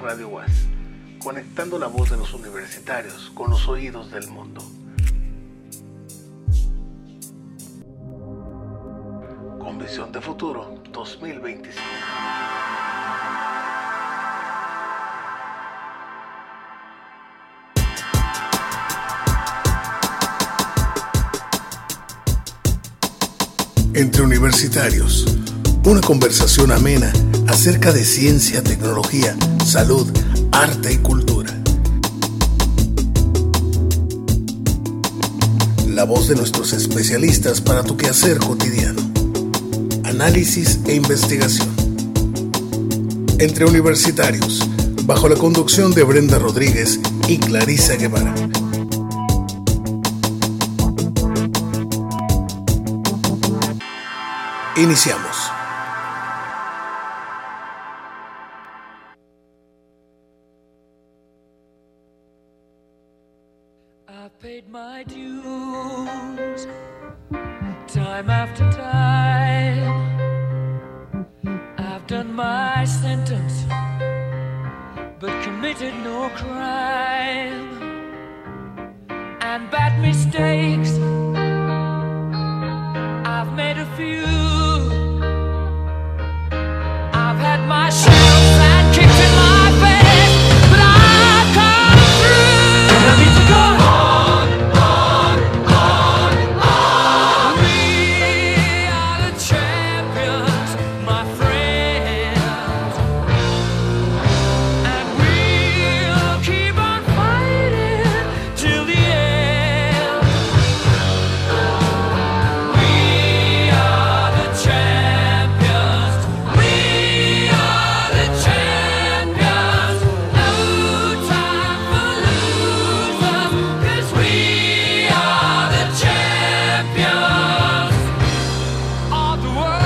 Radio UAS, conectando la voz de los universitarios con los oídos del mundo. Con visión de futuro 2025. Entre universitarios, una conversación amena acerca de ciencia, tecnología, salud, arte y cultura. La voz de nuestros especialistas para tu quehacer cotidiano. Análisis e investigación. Entre universitarios, bajo la conducción de Brenda Rodríguez y Clarisa Guevara. Iniciamos. I paid my dues, time after time. I've done my sentence, but committed no crime. And bad mistakes, I've made a few. I've had my shadows and kicked in my face, but I've come through. And I need to go on. We are the champions, my friends, and we'll keep on fighting till the end. We are the champions. We are the champions. No time for losers, 'cause we are the champions of the world.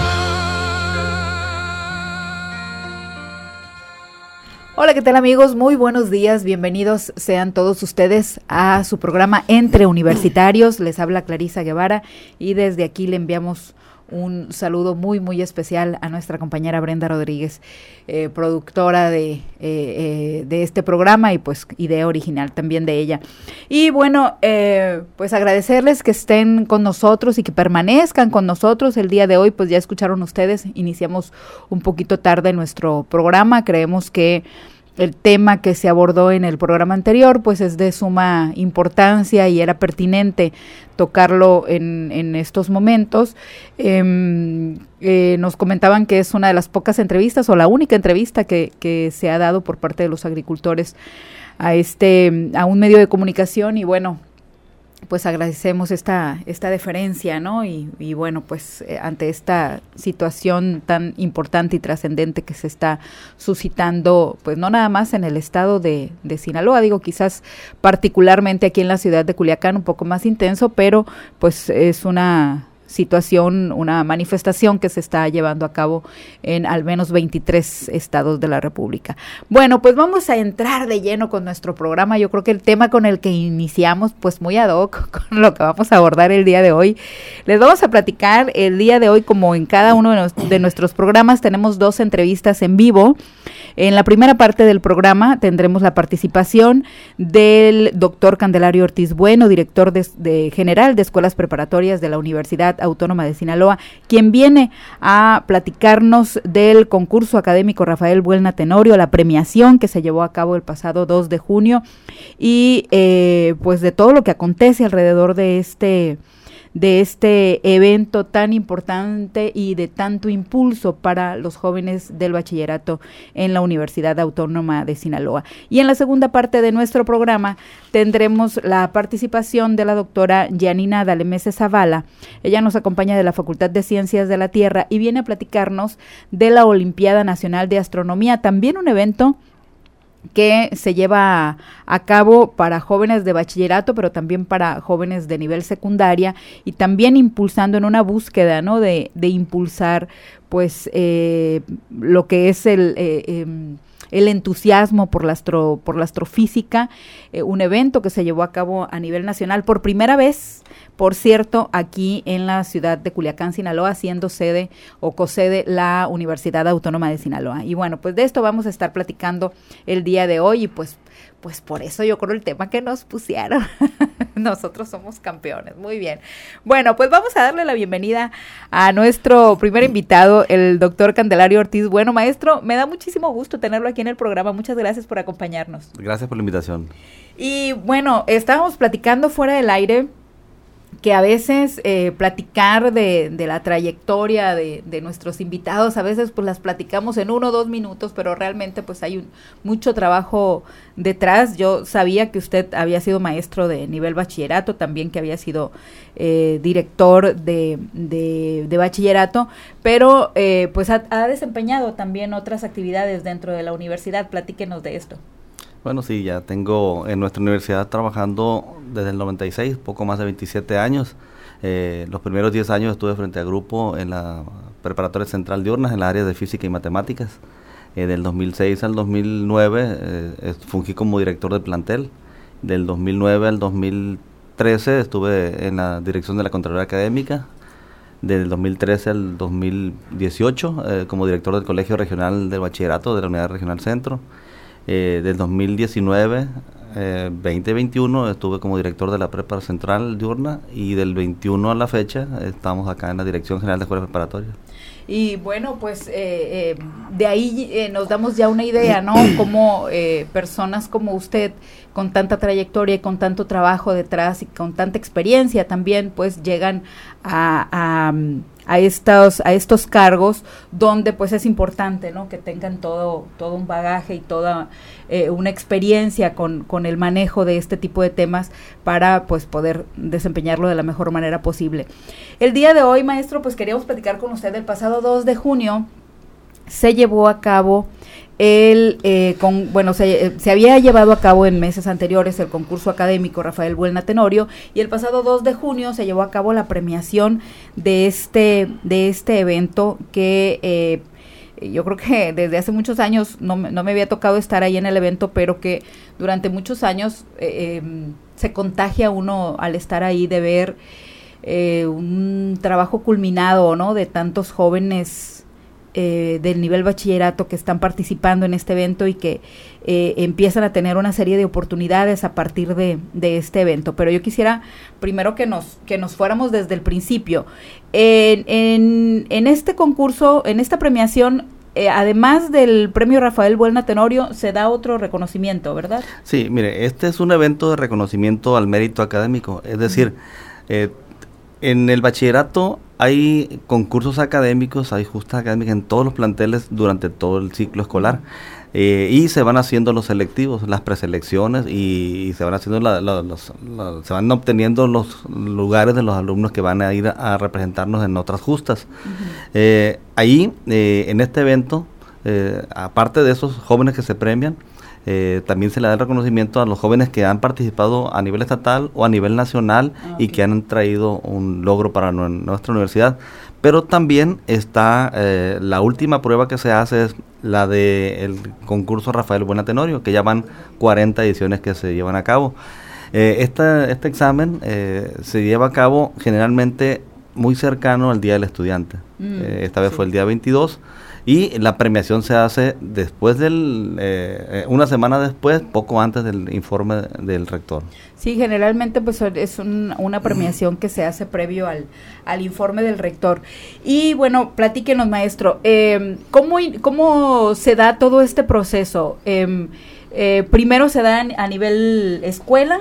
Hola, ¿qué tal amigos? Muy buenos días, bienvenidos sean todos ustedes a su programa Entre Universitarios. Les habla Clarisa Guevara y desde aquí le enviamos un saludo muy muy especial a nuestra compañera Brenda Rodríguez, productora de este programa y pues idea original también de ella. Y bueno, pues agradecerles que estén con nosotros y que permanezcan con nosotros el día de hoy. Pues ya escucharon ustedes, iniciamos un poquito tarde nuestro programa. Creemos que el tema que se abordó en el programa anterior pues es de suma importancia y era pertinente tocarlo en estos momentos. Nos comentaban que es una de las pocas entrevistas o la única entrevista que se ha dado por parte de los agricultores a un medio de comunicación y bueno, pues agradecemos esta deferencia, ¿no? Y bueno, pues ante esta situación tan importante y trascendente que se está suscitando, pues no nada más en el estado de Sinaloa, digo, quizás particularmente aquí en la ciudad de Culiacán un poco más intenso, pero pues es una situación, una manifestación que se está llevando a cabo en al menos 23 estados de la República. Bueno, pues vamos a entrar de lleno con nuestro programa. Yo creo que el tema con el que iniciamos, pues muy ad hoc con lo que vamos a abordar el día de hoy. Les vamos a platicar el día de hoy, como en cada uno de nuestros programas, tenemos 2 entrevistas en vivo. En la primera parte del programa tendremos la participación del doctor Candelario Ortiz Bueno, director general de Escuelas Preparatorias de la Universidad Autónoma de Sinaloa, quien viene a platicarnos del concurso académico Rafael Buelna Tenorio, la premiación que se llevó a cabo el pasado 2 de junio y pues de todo lo que acontece alrededor de este evento tan importante y de tanto impulso para los jóvenes del bachillerato en la Universidad Autónoma de Sinaloa. Y en la segunda parte de nuestro programa tendremos la participación de la doctora Yanina Dalemese Zavala. Ella nos acompaña de la Facultad de Ciencias de la Tierra y viene a platicarnos de la Olimpiada Nacional de Astronomía, también un evento que se lleva a cabo para jóvenes de bachillerato, pero también para jóvenes de nivel secundaria y también impulsando en una búsqueda, ¿no? de impulsar pues lo que es el el entusiasmo por la astrofísica, un evento que se llevó a cabo a nivel nacional por primera vez, por cierto, aquí en la ciudad de Culiacán, Sinaloa, siendo sede o cosede la Universidad Autónoma de Sinaloa. Y bueno, pues de esto vamos a estar platicando el día de hoy y pues por eso yo creo el tema que nos pusieron. Nosotros somos campeones. Muy bien. Bueno, pues vamos a darle la bienvenida a nuestro primer invitado, el doctor Candelario Ortiz. Bueno, maestro, me da muchísimo gusto tenerlo aquí en el programa. Muchas gracias por acompañarnos. Gracias por la invitación. Y bueno, estábamos platicando fuera del aire que a veces platicar de la trayectoria de nuestros invitados, a veces pues las platicamos en 1 o 2 minutos, pero realmente pues hay mucho trabajo detrás. Yo sabía que usted había sido maestro de nivel bachillerato, también que había sido director de bachillerato, pero pues ha desempeñado también otras actividades dentro de la universidad. Platíquenos de esto. Bueno, sí, ya tengo en nuestra universidad trabajando desde el 96, poco más de 27 años. Los primeros 10 años estuve frente a grupo en la Preparatoria Central de Diurna, en la área de Física y Matemáticas. Del 2006 al 2009 fungí como director de plantel. Del 2009 al 2013 estuve en la dirección de la Contraloría Académica. Del 2013 al 2018 como director del Colegio Regional del Bachillerato de la Unidad Regional Centro. Del 2019, 2021 estuve como director de la Prepa Central Diurna y del 21 a la fecha estamos acá en la Dirección General de Escuelas Preparatorias. Y bueno, pues de ahí nos damos ya una idea, ¿no? Como personas como usted, con tanta trayectoria y con tanto trabajo detrás y con tanta experiencia también, pues llegan a estos cargos donde pues es importante, ¿no? Que tengan todo un bagaje y toda una experiencia con el manejo de este tipo de temas para pues poder desempeñarlo de la mejor manera posible. El día de hoy, maestro, pues queríamos platicar con usted. El pasado 2 de junio se llevó a cabo se había llevado a cabo en meses anteriores el concurso académico Rafael Buelna Tenorio, y el pasado 2 de junio se llevó a cabo la premiación de este evento que yo creo que desde hace muchos años no me había tocado estar ahí en el evento, pero que durante muchos años se contagia uno al estar ahí de ver un trabajo culminado, ¿no? De tantos jóvenes del nivel bachillerato que están participando en este evento y que empiezan a tener una serie de oportunidades a partir de este evento. Pero yo quisiera primero que nos fuéramos desde el principio. En este concurso, en esta premiación, además del premio Rafael Buelna Tenorio, se da otro reconocimiento, ¿verdad? Sí, mire, este es un evento de reconocimiento al mérito académico, es decir, en el bachillerato hay concursos académicos, hay justas académicas en todos los planteles durante todo el ciclo escolar, y se van haciendo los selectivos, las preselecciones, y se van haciendo se van obteniendo los lugares de los alumnos que van a ir a representarnos en otras justas. Ahí, en este evento, aparte de esos jóvenes que se premian, también se le da el reconocimiento a los jóvenes que han participado a nivel estatal o a nivel nacional y que han traído un logro para nuestra universidad. Pero también está la última prueba que se hace, es la del concurso Rafael Buelna Tenorio, que ya van 40 ediciones que se llevan a cabo. Este examen se lleva a cabo generalmente muy cercano al Día del Estudiante. Esta vez fue el día 22. Y la premiación se hace después una semana después, poco antes del informe del rector. Sí, generalmente pues es una premiación que se hace previo al informe del rector. Y bueno, platíquenos, maestro, ¿cómo se da todo este proceso? Primero se da a nivel escuela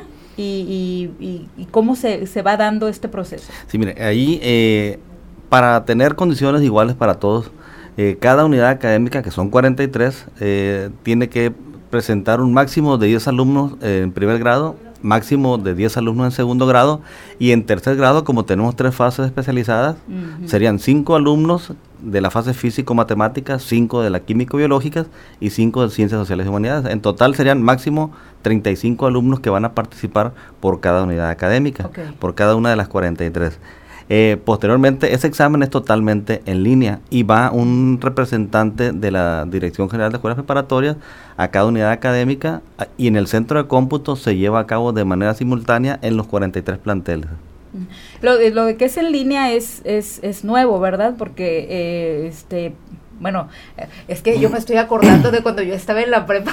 y ¿cómo se va dando este proceso? Sí, mire, ahí para tener condiciones iguales para todos, cada unidad académica, que son 43, tiene que presentar un máximo de 10 alumnos en primer grado, máximo de 10 alumnos en segundo grado, y en tercer grado, como tenemos 3 fases especializadas, serían 5 alumnos de la fase físico-matemática, 5 de la químico-biológicas y 5 de ciencias sociales y humanidades. En total serían máximo 35 alumnos que van a participar por cada unidad académica, por cada una de las 43. Posteriormente, ese examen es totalmente en línea y va un representante de la Dirección General de Escuelas Preparatorias a cada unidad académica y en el centro de cómputo se lleva a cabo de manera simultánea en los 43 planteles. Lo de que es en línea es nuevo, ¿verdad? Porque bueno, es que yo me estoy acordando de cuando yo estaba en la prepa.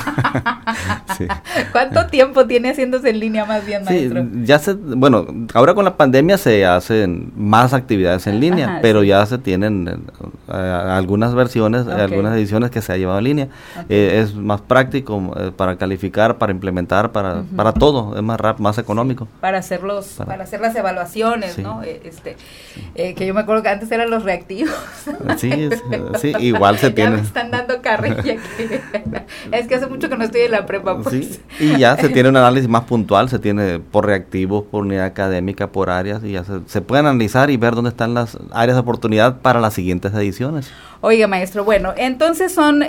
Sí. ¿Cuánto tiempo tiene haciéndose en línea más bien, maestro? Sí, bueno, ahora con la pandemia se hacen más actividades en línea, ajá, pero sí, ya se tienen algunas versiones, okay, algunas ediciones que se ha llevado en línea. Okay. Es más práctico para calificar, para implementar, para todo, es más rápido, más económico. Sí. Para hacer las evaluaciones, sí, ¿no? Que yo me acuerdo que antes eran los reactivos. Sí, sí, igual se tiene. Ya me están dando carrilla. Es que hace mucho que no estoy en la prepa, pues. Sí, y ya se tiene un análisis más puntual, se tiene por reactivos, por unidad académica, por áreas, y ya se pueden analizar y ver dónde están las áreas de oportunidad para las siguientes ediciones. Oiga, maestro, bueno, entonces son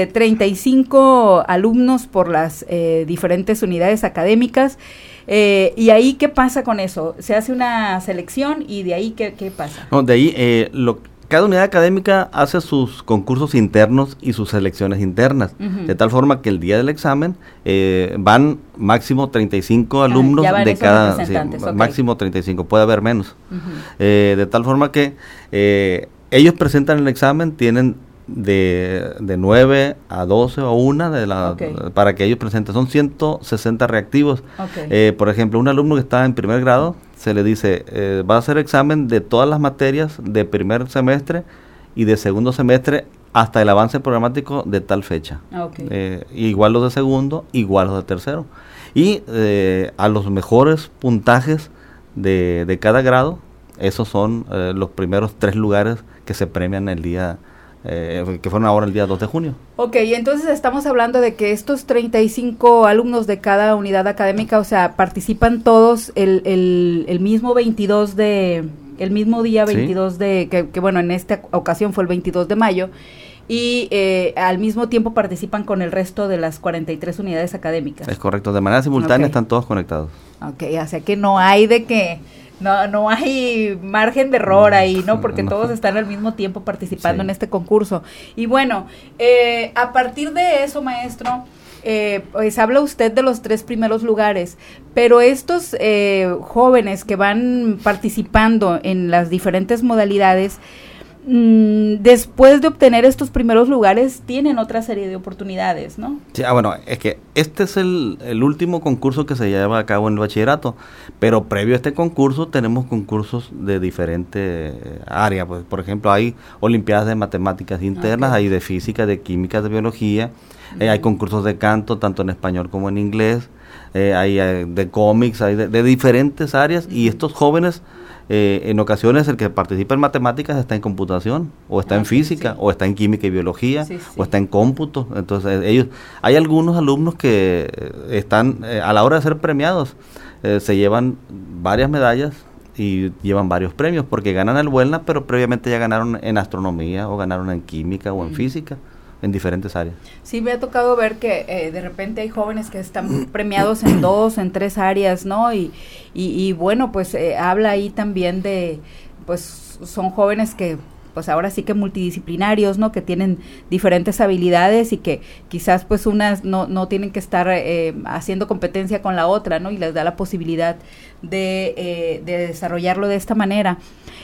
35 alumnos por las diferentes unidades académicas. ¿Y ahí qué pasa con eso? ¿Se hace una selección y de ahí qué pasa? No, de ahí cada unidad académica hace sus concursos internos y sus selecciones internas, de tal forma que el día del examen van máximo 35 alumnos de cada, sí, okay, máximo 35, puede haber menos, de tal forma que ellos presentan el examen, tienen de 9 a 12 o 1 okay, para que ellos presenten, son 160 reactivos. Okay. Por ejemplo, un alumno que está en primer grado, se le dice, va a hacer examen de todas las materias de primer semestre y de segundo semestre hasta el avance programático de tal fecha. Okay. Igual los de segundo, igual los de tercero. Y a los mejores puntajes de cada grado, esos son los primeros 3 lugares que se premian el día que fueron ahora el día 2 de junio. Ok, entonces estamos hablando de que estos 35 alumnos de cada unidad académica, o sea, participan todos el mismo 22 el mismo día 22 ¿sí? que bueno, en esta ocasión fue el 22 de mayo, y al mismo tiempo participan con el resto de las 43 unidades académicas. Es correcto, de manera simultánea, okay, están todos conectados. Ok, o sea que no hay de que... No hay margen de error ahí, ¿no? Porque todos están al mismo tiempo participando, sí, en este concurso. Y bueno, a partir de eso, maestro, pues habla usted de los 3 primeros lugares, pero estos jóvenes que van participando en las diferentes modalidades, después de obtener estos primeros lugares, tienen otra serie de oportunidades, ¿no? Sí, bueno, es que este es el último concurso que se lleva a cabo en el bachillerato, pero previo a este concurso tenemos concursos de diferentes áreas, pues, por ejemplo, hay olimpiadas de matemáticas internas, okay, hay de física, de química, de biología, hay concursos de canto, tanto en español como en inglés, hay de cómics, hay de diferentes áreas, y estos jóvenes... en ocasiones el que participa en matemáticas está en computación, o está en física, sí, o está en química y biología, sí, sí, o está en cómputo. Entonces hay algunos alumnos que están, a la hora de ser premiados, se llevan varias medallas y llevan varios premios, porque ganan el Buelna, pero previamente ya ganaron en astronomía, o ganaron en química, o en física, en diferentes áreas. Sí, me ha tocado ver que de repente hay jóvenes que están premiados en 2, en 3 áreas, ¿no? Y bueno, pues habla ahí también de, pues son jóvenes que, pues ahora sí que multidisciplinarios, ¿no? Que tienen diferentes habilidades y que quizás pues unas no tienen que estar haciendo competencia con la otra, ¿no? Y les da la posibilidad de desarrollarlo de esta manera.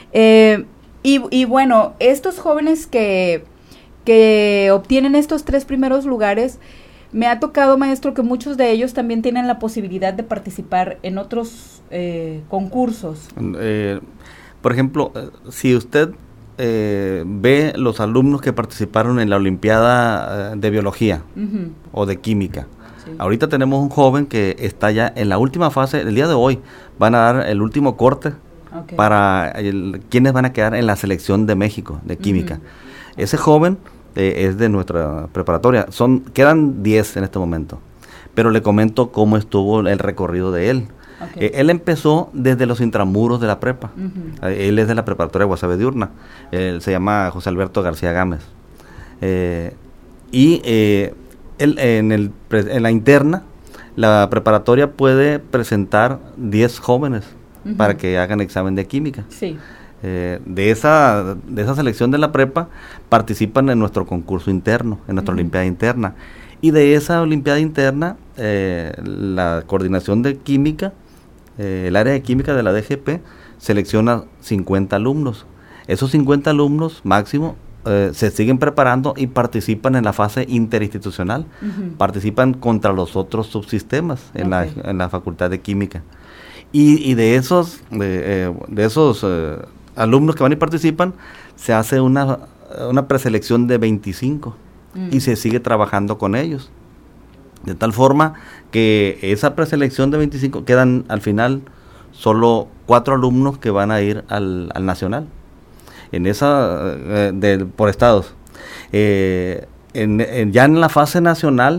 Y bueno, estos jóvenes que obtienen estos 3 primeros lugares, me ha tocado, maestro, que muchos de ellos también tienen la posibilidad de participar en otros concursos. Por ejemplo, si usted ve los alumnos que participaron en la Olimpiada de Biología, uh-huh, o de Química, sí, ahorita tenemos un joven que está ya en la última fase, el día de hoy van a dar el último corte, okay, para quienes van a quedar en la selección de México de Química. Uh-huh. Ese joven es de nuestra preparatoria, quedan 10 en este momento, pero le comento cómo estuvo el recorrido de él. Okay. Él empezó desde los intramuros de la prepa, uh-huh, él es de la preparatoria Guasave Diurna, él se llama José Alberto García Gámez, y él en la interna, la preparatoria puede presentar 10 jóvenes para que hagan examen de química. Sí. De esa selección de la prepa participan en nuestro concurso interno, en nuestra olimpiada interna. Y de esa olimpiada interna, la coordinación de química, el área de química de la DGP, selecciona 50 alumnos. Esos 50 alumnos máximo se siguen preparando y participan en la fase interinstitucional. Participan contra los otros subsistemas en la Facultad de Química. Y de esos alumnos que van y participan, se hace una preselección de 25 y se sigue trabajando con ellos. De tal forma que esa preselección de 25 quedan al final solo 4 alumnos que van a ir al nacional. En esa, por estados. Ya en la fase nacional,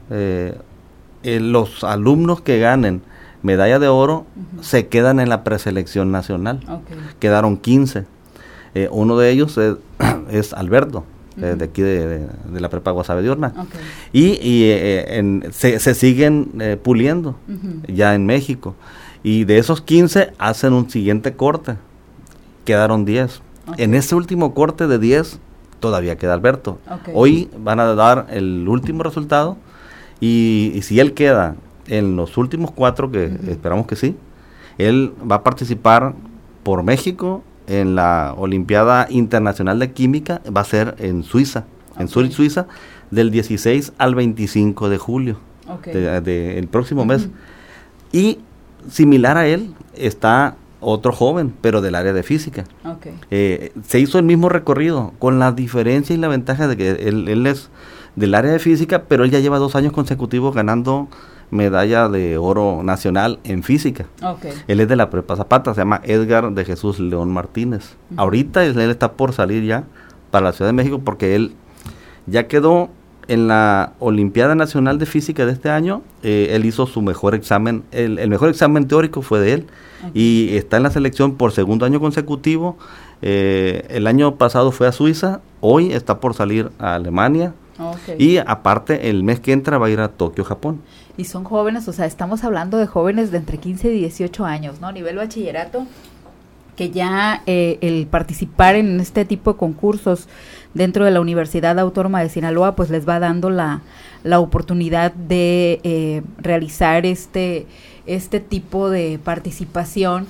los alumnos que ganen medalla de oro se quedan en la preselección nacional. Quedaron 15. Uno de ellos es Alberto, de aquí de la prepa Guasave Diurna. Y se siguen puliendo ya en México. Y de esos 15 hacen un siguiente corte. Quedaron 10. En ese último corte de 10 todavía queda Alberto. Hoy van a dar el último resultado y si él queda en los últimos 4, que esperamos que sí, él va a participar por México en la Olimpiada Internacional de Química. Va a ser en Suiza, en Zurich, Suiza, del 16 al 25 de julio el próximo mes. Y similar a él está otro joven, pero del área de física. Se hizo el mismo recorrido, con la diferencia y la ventaja de que él es del área de física, pero él ya lleva 2 años consecutivos ganando medalla de oro nacional en física. Él es de la prepa Zapata, se llama Edgar de Jesús León Martínez. Ahorita él está por salir ya para la Ciudad de México, porque él ya quedó en la Olimpiada Nacional de Física de este año. Él hizo su mejor examen, el mejor examen teórico fue de él, y está en la selección por segundo año consecutivo. El año pasado fue a Suiza, hoy está por salir a Alemania, y aparte el mes que entra va a ir a Tokio, Japón. Y son jóvenes, o sea, estamos hablando de jóvenes de entre 15 y 18 años, ¿no? A nivel bachillerato, que ya el participar en este tipo de concursos dentro de la Universidad Autónoma de Sinaloa, pues les va dando la oportunidad de realizar este tipo de participación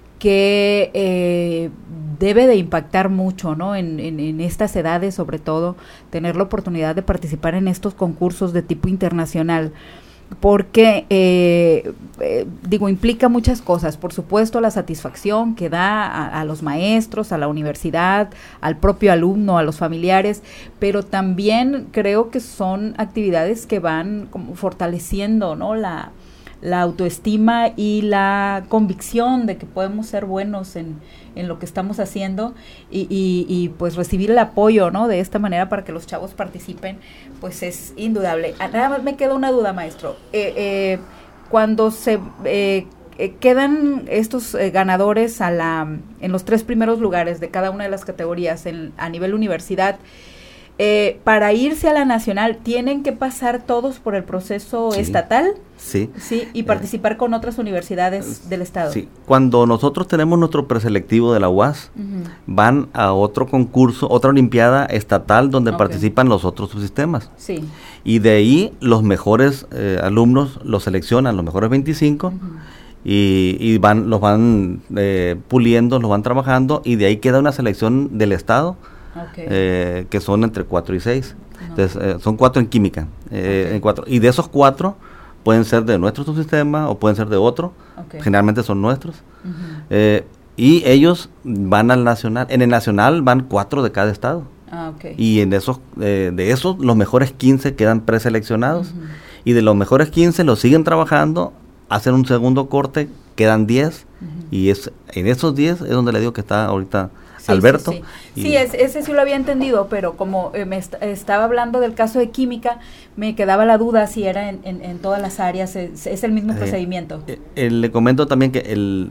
que debe de impactar mucho, ¿no? En estas edades, sobre todo, tener la oportunidad de participar en estos concursos de tipo internacional. Porque, implica muchas cosas. Por supuesto, la satisfacción que da a los maestros, a la universidad, al propio alumno, a los familiares, pero también creo que son actividades que van como fortaleciendo, ¿no? La autoestima y la convicción de que podemos ser buenos en lo que estamos haciendo y pues recibir el apoyo, ¿no? De esta manera para que los chavos participen, pues es indudable. Nada más me queda una duda, maestro. Cuando se quedan estos ganadores en los 3 primeros lugares de cada una de las categorías a nivel universidad, para irse a la nacional, ¿tienen que pasar todos por el proceso estatal? Sí, y participar con otras universidades del estado. Sí, cuando nosotros tenemos nuestro preselectivo de la UAS, van a otro concurso, otra olimpiada estatal donde participan los otros subsistemas. Y de ahí los mejores alumnos los seleccionan, los mejores 25, y los van puliendo, los van trabajando, y de ahí queda una selección del estado. Que son entre 4 y 6. Entonces, son 4 en química. En 4. Y de esos 4 pueden ser de nuestro subsistema o pueden ser de otro. Generalmente son nuestros. Y ellos van al nacional. En el nacional van 4 de cada estado. Y en esos, de esos, los mejores 15 quedan preseleccionados. Y de los mejores 15 los siguen trabajando, hacen un segundo corte, quedan 10. Y en esos 10 es donde le digo que está ahorita Alberto. Ese sí lo había entendido, pero como me estaba hablando del caso de química, me quedaba la duda si era en todas las áreas, es el mismo procedimiento. Le comento también que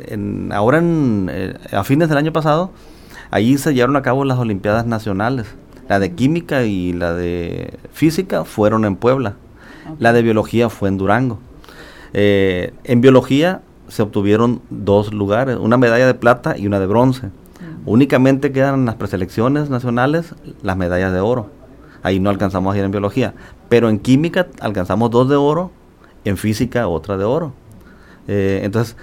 a fines del año pasado, allí se llevaron a cabo las Olimpiadas Nacionales. La de química y la de física fueron en Puebla. La de biología fue en Durango. En biología se obtuvieron 2 lugares, una medalla de plata y una de bronce. Únicamente quedan en las preselecciones nacionales las medallas de oro. Ahí no alcanzamos a ir en biología, pero en química alcanzamos 2 de oro, en física otra de oro. Entonces,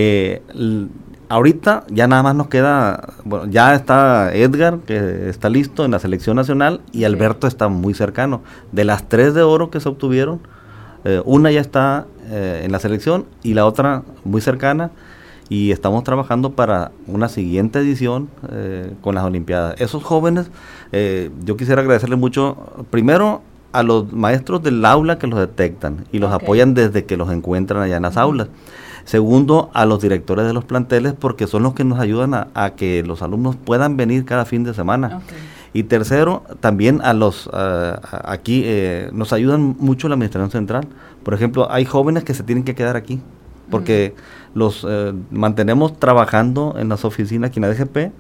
ahorita ya nada más nos queda, bueno, ya está Edgar, que está listo en la selección nacional, y Alberto está muy cercano. De las 3 de oro que se obtuvieron, una ya está en la selección y la otra muy cercana, y estamos trabajando para una siguiente edición con las Olimpiadas. Esos jóvenes, yo quisiera agradecerles mucho, primero a los maestros del aula que los detectan y los apoyan desde que los encuentran allá en las aulas. Segundo, a los directores de los planteles, porque son los que nos ayudan a que los alumnos puedan venir cada fin de semana. Y tercero, también a los aquí nos ayudan mucho la administración central. Por ejemplo, hay jóvenes que se tienen que quedar aquí porque los mantenemos trabajando en las oficinas aquí en la DGP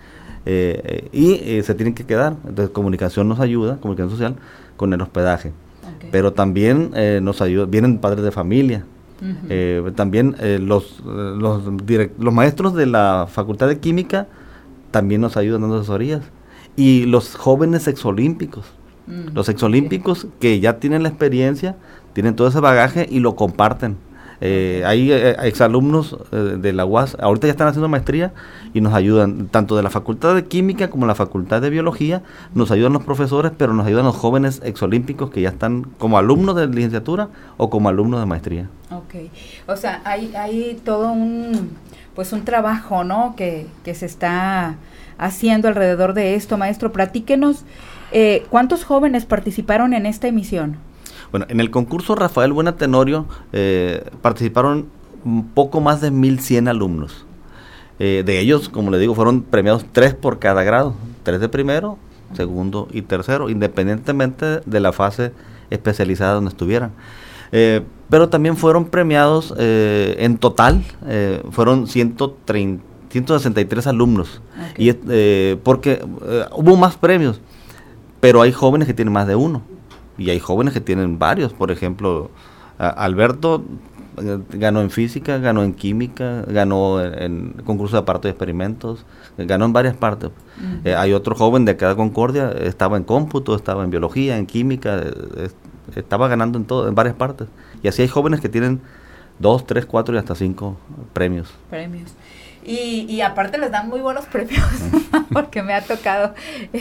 y se tienen que quedar. Entonces, comunicación nos ayuda, comunicación social, con el hospedaje. Pero también nos ayuda, vienen padres de familia. También los maestros de la Facultad de Química también nos ayudan dando asesorías. Y los jóvenes exolímpicos, los exolímpicos que ya tienen la experiencia, tienen todo ese bagaje y lo comparten. Hay exalumnos de la UAS, ahorita ya están haciendo maestría y nos ayudan, tanto de la Facultad de Química como la Facultad de Biología, nos ayudan los profesores, pero nos ayudan los jóvenes exolímpicos que ya están como alumnos de licenciatura o como alumnos de maestría. O sea, hay todo un trabajo, ¿no? Que se está haciendo alrededor de esto. Maestro, platíquenos, ¿cuántos jóvenes participaron en esta emisión? Bueno, en el concurso Rafael Buena Tenorio participaron un poco más de 1,100 alumnos. De ellos, como le digo, fueron premiados 3 por cada grado, 3 de primero, segundo y tercero, independientemente de la fase especializada donde estuvieran. Pero también fueron premiados en total, fueron 163 alumnos, y porque hubo más premios, pero hay jóvenes que tienen más de uno. Y hay jóvenes que tienen varios. Por ejemplo, Alberto ganó en física, ganó en química, ganó en concurso de aparatos y experimentos, ganó en varias partes. Hay otro joven de acá de Concordia, estaba en cómputo, estaba en biología, en química, estaba ganando en varias partes. Y así hay jóvenes que tienen 2, 3, 4 y hasta 5 premios. Y aparte les dan muy buenos premios, porque me ha tocado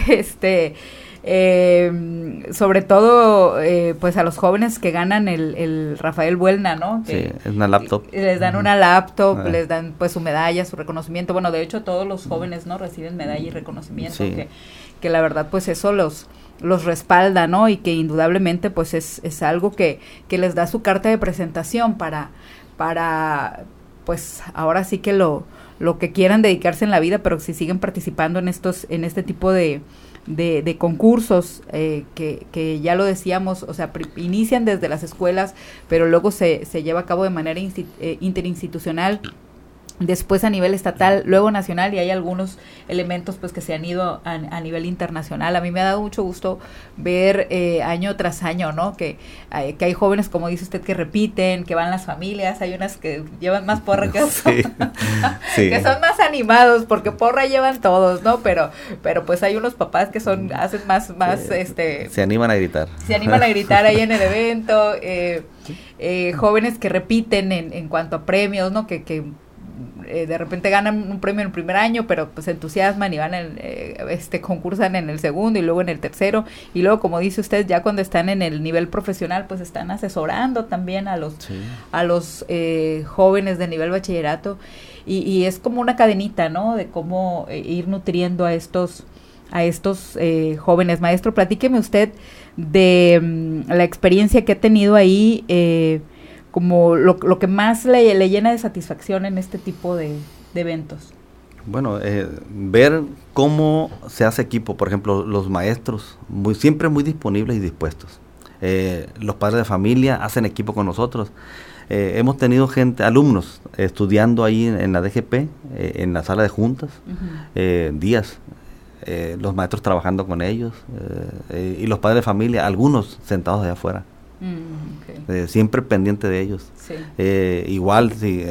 sobre todo pues a los jóvenes que ganan el Rafael Buelna, ¿no? Que es una laptop. Les dan una laptop, les dan pues su medalla, su reconocimiento. Bueno, de hecho todos los jóvenes, ¿no? Reciben medalla y reconocimiento, que la verdad pues eso los respalda, ¿no? Y que indudablemente pues es algo que les da su carta de presentación para pues ahora sí que lo que quieran dedicarse en la vida, pero si siguen participando en este tipo de concursos que ya lo decíamos, o sea, inician desde las escuelas, pero luego se lleva a cabo de manera interinstitucional, después a nivel estatal, luego nacional, y hay algunos elementos pues que se han ido a nivel internacional. A mí me ha dado mucho gusto ver año tras año, ¿no? Que hay jóvenes, como dice usted, que repiten, que van las familias, hay unas que llevan más porra que otras, que son más animados, porque porra llevan todos, ¿no? Pero pues hay unos papás que hacen más se animan a gritar. Se animan a gritar ahí en el evento, jóvenes que repiten en cuanto a premios, ¿no? Que de repente ganan un premio en el primer año, pero pues se entusiasman y van concursan en el segundo y luego en el tercero, y luego, como dice usted, ya cuando están en el nivel profesional, pues están asesorando también a los jóvenes de nivel bachillerato, y es como una cadenita, ¿no? De cómo ir nutriendo a estos jóvenes. Maestro, platíqueme usted de la experiencia que ha tenido ahí, como lo que más le llena de satisfacción en este tipo de eventos. Bueno, ver cómo se hace equipo, por ejemplo, los maestros, siempre muy disponibles y dispuestos. Los padres de familia hacen equipo con nosotros. Hemos tenido alumnos estudiando ahí en la DGP, en la sala de juntas, días. Los maestros trabajando con ellos, y los padres de familia, algunos sentados allá afuera, Okay. Siempre pendiente de ellos. Sí. Igual, sí,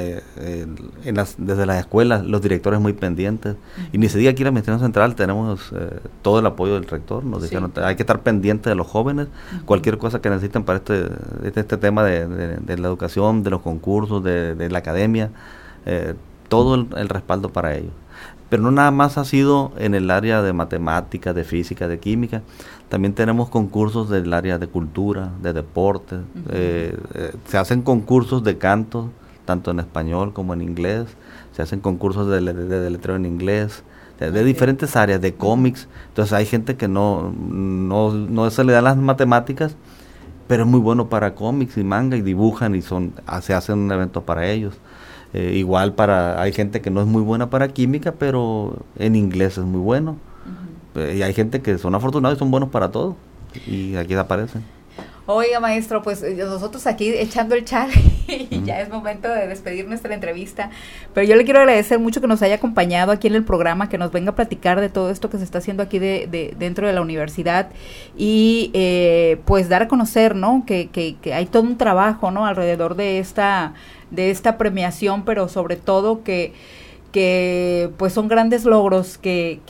desde las escuelas, los directores muy pendientes. Y ni se diga aquí en la Administración Central tenemos todo el apoyo del rector. Nos dijeron, hay que estar pendiente de los jóvenes, cualquier cosa que necesiten para este tema de la educación, de los concursos, de la academia, todo el respaldo para ellos. Pero no nada más ha sido en el área de matemáticas, de física, de química. También tenemos concursos del área de cultura, de deporte. Se hacen concursos de canto, tanto en español como en inglés. Se hacen concursos de letreo en inglés, de diferentes áreas, de cómics. Entonces hay gente que no se le dan las matemáticas, pero es muy bueno para cómics y manga, y dibujan y se hacen un evento para ellos. Igual hay gente que no es muy buena para química, pero en inglés es muy bueno. Y hay gente que son afortunados y son buenos para todo, y aquí aparecen. Oiga, maestro, pues nosotros aquí echando el chal y ya es momento de despedir nuestra entrevista, pero yo le quiero agradecer mucho que nos haya acompañado aquí en el programa, que nos venga a platicar de todo esto que se está haciendo aquí dentro de la universidad, y pues dar a conocer, ¿no?, que hay todo un trabajo, ¿no?, alrededor de esta premiación, pero sobre todo que pues son grandes logros que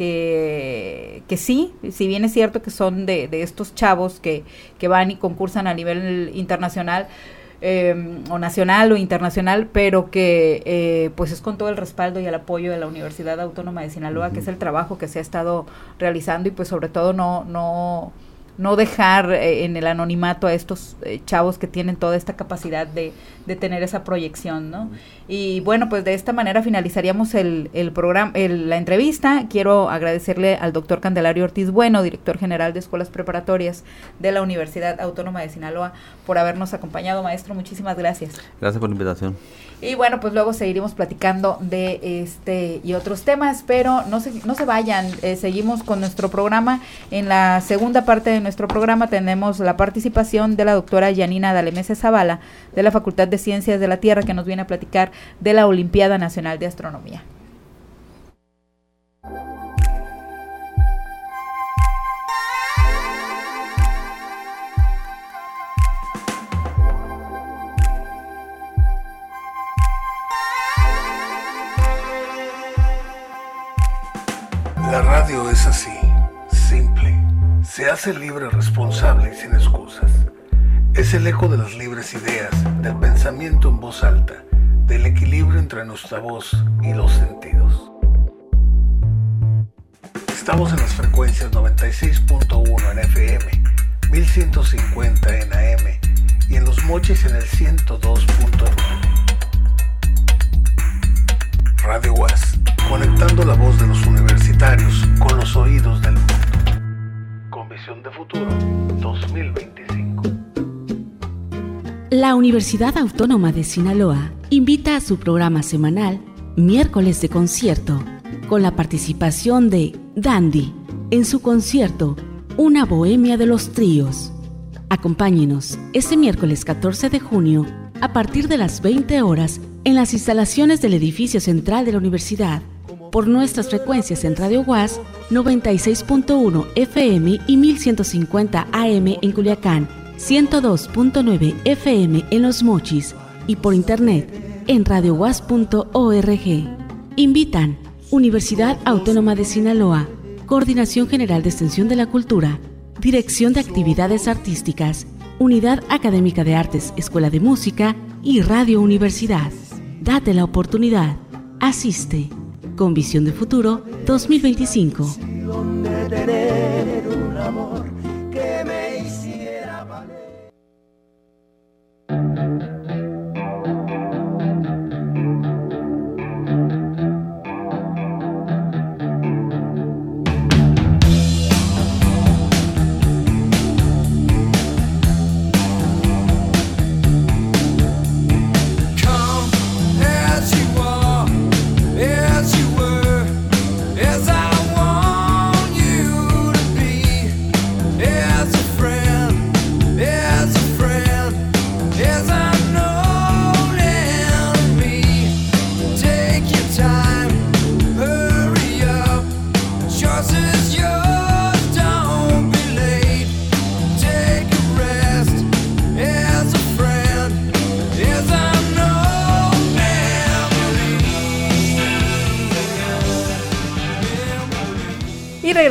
sí, si bien es cierto que son de estos chavos que van y concursan a nivel internacional, o nacional o internacional, pero que pues es con todo el respaldo y el apoyo de la Universidad Autónoma de Sinaloa, que es el trabajo que se ha estado realizando, y pues sobre todo no dejar en el anonimato a estos chavos que tienen toda esta capacidad de tener esa proyección, ¿no? Y bueno, pues de esta manera finalizaríamos el programa, la entrevista. Quiero agradecerle al doctor Candelario Ortiz Bueno, director general de Escuelas Preparatorias de la Universidad Autónoma de Sinaloa, por habernos acompañado. Maestro, muchísimas gracias. Gracias por la invitación. Y bueno, pues luego seguiremos platicando de este y otros temas, pero no se vayan, seguimos con nuestro programa. En la segunda parte de nuestro programa tenemos la participación de la doctora Yanina Dalemese Zavala, de la Facultad de Ciencias de la Tierra, que nos viene a platicar de la Olimpiada Nacional de Astronomía. La radio es así, simple. Se hace libre, responsable y sin excusas. Es el eco de las libres ideas, del pensamiento en voz alta, del equilibrio entre nuestra voz y los sentidos. Estamos en las frecuencias 96.1 en FM, 1150 en AM y en Los Mochis en el 102.9. Radio UAS, conectando la voz de los universitarios con los oídos del mundo. Con visión de futuro 2025. La Universidad Autónoma de Sinaloa invita a su programa semanal Miércoles de Concierto, con la participación de Dandy en su concierto Una Bohemia de los Tríos. Acompáñenos este miércoles 14 de junio a partir de las 20 horas en las instalaciones del edificio central de la universidad, por nuestras frecuencias en Radio UAS 96.1 FM y 1150 AM en Culiacán, 102.9 FM en Los Mochis y por internet en radiouas.org. Invitan Universidad Autónoma de Sinaloa, Coordinación General de Extensión de la Cultura, Dirección de Actividades Artísticas, Unidad Académica de Artes, Escuela de Música y Radio Universidad. Date la oportunidad. Asiste. Con visión de futuro 2025.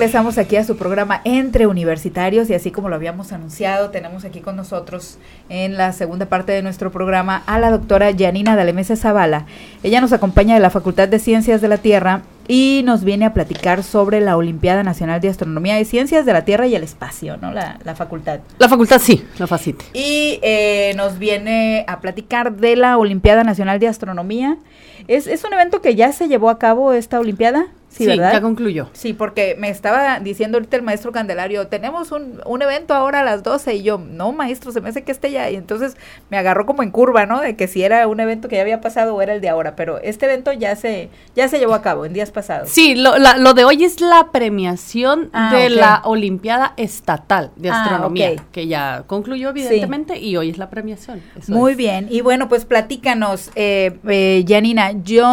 regresamos aquí a su programa Entre Universitarios y así como lo habíamos anunciado, tenemos aquí con nosotros en la segunda parte de nuestro programa a la doctora Yanina Dalemese Zavala. Ella nos acompaña de la Facultad de Ciencias de la Tierra y nos viene a platicar sobre la Olimpiada Nacional de Astronomía y Ciencias de la Tierra y el Espacio, ¿no? La facultad. La facultad sí, la FACIT. Y nos viene a platicar de la Olimpiada Nacional de Astronomía. ¿Es un evento que ya se llevó a cabo esta Olimpiada? Sí, ¿verdad? Ya concluyó. Sí, porque me estaba diciendo ahorita el maestro Candelario, tenemos un evento ahora a las 12 y yo, no maestro, se me hace que esté ya, y entonces me agarró como en curva, ¿no? De que si era un evento que ya había pasado o era el de ahora, pero este evento ya se llevó a cabo en días pasados. Sí, lo de hoy es la premiación de la Olimpiada Estatal de Astronomía, que ya concluyó evidentemente y hoy es la premiación. Muy bien, y bueno, pues platícanos, Yanina,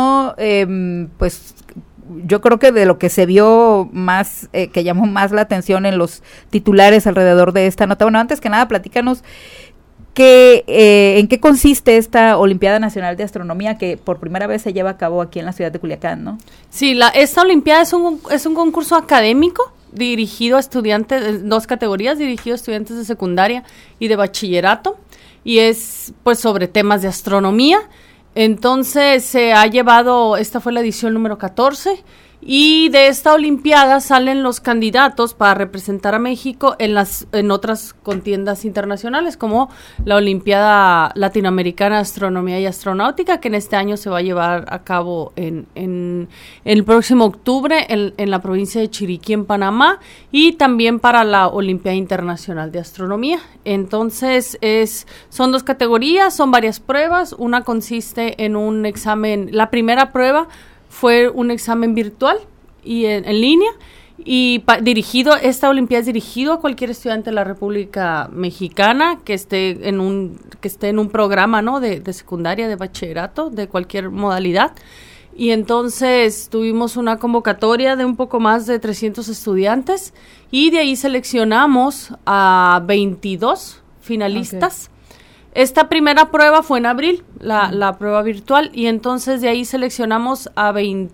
yo creo que de lo que se vio más, que llamó más la atención en los titulares alrededor de esta nota, bueno, antes que nada, platícanos en qué consiste esta Olimpiada Nacional de Astronomía que por primera vez se lleva a cabo aquí en la ciudad de Culiacán, ¿no? Sí, esta Olimpiada es un concurso académico dirigido a estudiantes, en dos categorías, dirigido a estudiantes de secundaria y de bachillerato, y es pues sobre temas de astronomía. Entonces se ha llevado, esta fue la edición número 14, y de esta Olimpiada salen los candidatos para representar a México en otras contiendas internacionales, como la Olimpiada Latinoamericana de Astronomía y Astronáutica, que en este año se va a llevar a cabo en el próximo octubre en la provincia de Chiriquí, en Panamá, y también para la Olimpiada Internacional de Astronomía. Entonces son dos categorías, son varias pruebas. Una consiste en un examen, la primera prueba fue un examen virtual y en línea, y esta Olimpiada es dirigido a cualquier estudiante de la República Mexicana que esté en un programa, ¿no?, de secundaria, de bachillerato, de cualquier modalidad. Y entonces tuvimos una convocatoria de un poco más de 300 estudiantes y de ahí seleccionamos a 22 finalistas. Esta primera prueba fue en abril, la prueba virtual, y entonces de ahí seleccionamos a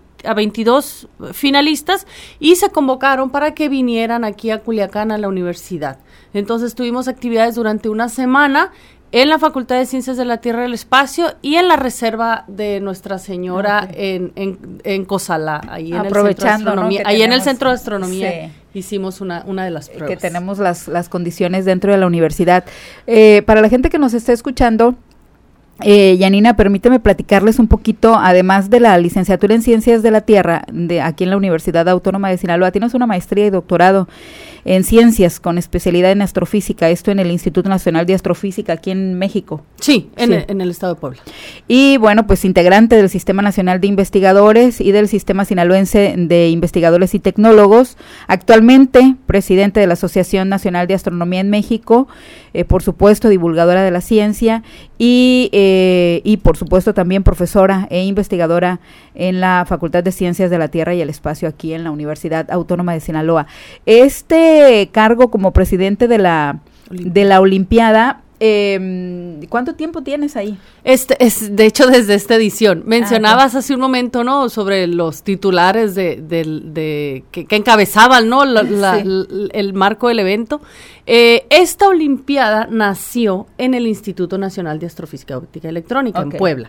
22 finalistas y se convocaron para que vinieran aquí a Culiacán a la universidad. Entonces tuvimos actividades durante una semana en la Facultad de Ciencias de la Tierra y el Espacio y en la reserva de Nuestra Señora en Cozalá, ahí en el Centro de Astronomía. Ahí en el Centro de Astronomía hicimos una de las pruebas. Que tenemos las condiciones dentro de la universidad. Para la gente que nos está escuchando, Yanina, permíteme platicarles un poquito, además de la licenciatura en Ciencias de la Tierra, aquí en la Universidad Autónoma de Sinaloa, tienes una maestría y doctorado en Ciencias con especialidad en Astrofísica, esto en el Instituto Nacional de Astrofísica aquí en México. Sí, en el estado de Puebla. Y bueno, pues integrante del Sistema Nacional de Investigadores y del Sistema Sinaloense de Investigadores y Tecnólogos, actualmente presidente de la Asociación Nacional de Astronomía en México, por supuesto divulgadora de la ciencia y por supuesto también profesora e investigadora en la Facultad de Ciencias de la Tierra y el Espacio aquí en la Universidad Autónoma de Sinaloa. Este cargo como presidente de la Olimpiada, ¿cuánto tiempo tienes ahí? De hecho, desde esta edición. Mencionabas hace un momento, ¿no?, sobre los titulares que encabezaban, ¿no?, el marco del evento. Esta Olimpiada nació en el Instituto Nacional de Astrofísica, Óptica y Electrónica, en Puebla.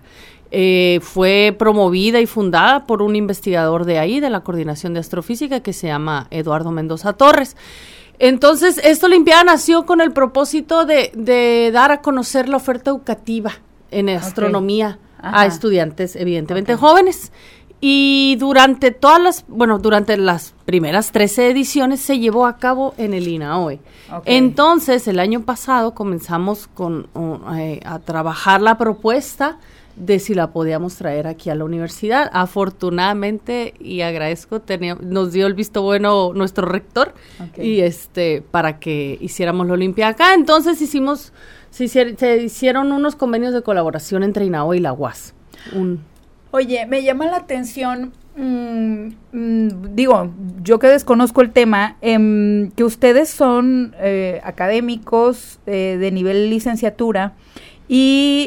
Fue promovida y fundada por un investigador de ahí, de la Coordinación de Astrofísica, que se llama Eduardo Mendoza Torres. Entonces, esta Olimpiada nació con el propósito de dar a conocer la oferta educativa en astronomía a estudiantes, evidentemente jóvenes. Y durante las primeras 13 ediciones se llevó a cabo en el INAOE. Entonces, el año pasado comenzamos a trabajar la propuesta de si la podíamos traer aquí a la universidad. Afortunadamente, y agradezco, nos dio el visto bueno nuestro rector y para que hiciéramos la Olimpiada acá. Entonces se hicieron unos convenios de colaboración entre INAOE y la UAS. Oye, me llama la atención, digo, yo que desconozco el tema, que ustedes son académicos de nivel licenciatura y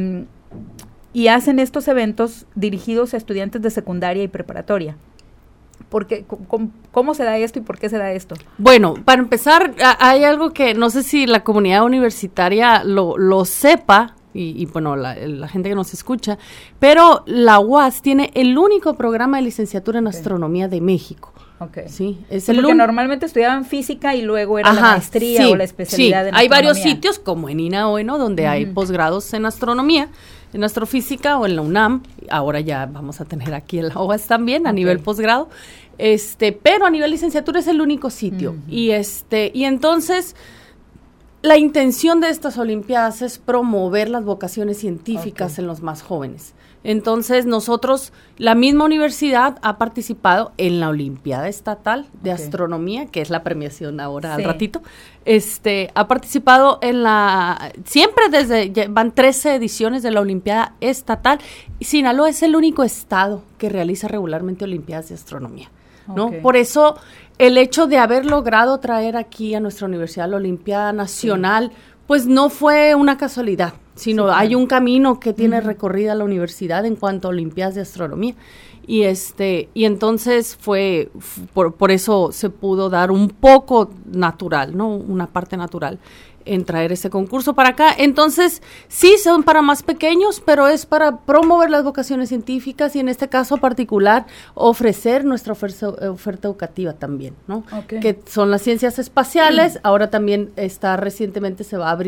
hacen estos eventos dirigidos a estudiantes de secundaria y preparatoria. porque, ¿cómo se da esto y por qué se da esto? Bueno, para empezar, hay algo que no sé si la comunidad universitaria lo sepa, y bueno, la gente que nos escucha, pero la UAS tiene el único programa de licenciatura en astronomía de México. Okay. Sí, es sí, porque normalmente estudiaban física y luego era la maestría o la especialidad en hay astronomía. varios sitios como en INAOE, ¿no? Donde hay posgrados en astronomía, en astrofísica o en la UNAM. Ahora ya vamos a tener aquí en la UAS también a nivel posgrado. Pero a nivel licenciatura es el único sitio. Y entonces la intención de estas olimpiadas es promover las vocaciones científicas en los más jóvenes. Entonces nosotros, la misma universidad ha participado en la Olimpiada Estatal de Astronomía, que es la premiación ahora al ratito. Ha participado en siempre van 13 ediciones de la Olimpiada Estatal. Y Sinaloa es el único estado que realiza regularmente olimpiadas de astronomía, ¿no? Por eso el hecho de haber logrado traer aquí a nuestra universidad la Olimpiada Nacional, pues no fue una casualidad, sino hay un camino que tiene recorrida la universidad en cuanto a olimpiadas de astronomía. Y entonces fue por eso se pudo dar un poco natural, ¿no? Una parte natural en traer ese concurso para acá. Entonces, sí, son para más pequeños, pero es para promover las vocaciones científicas y en este caso particular ofrecer nuestra oferta educativa también, ¿no? Que son las ciencias espaciales. Ahora también recientemente se va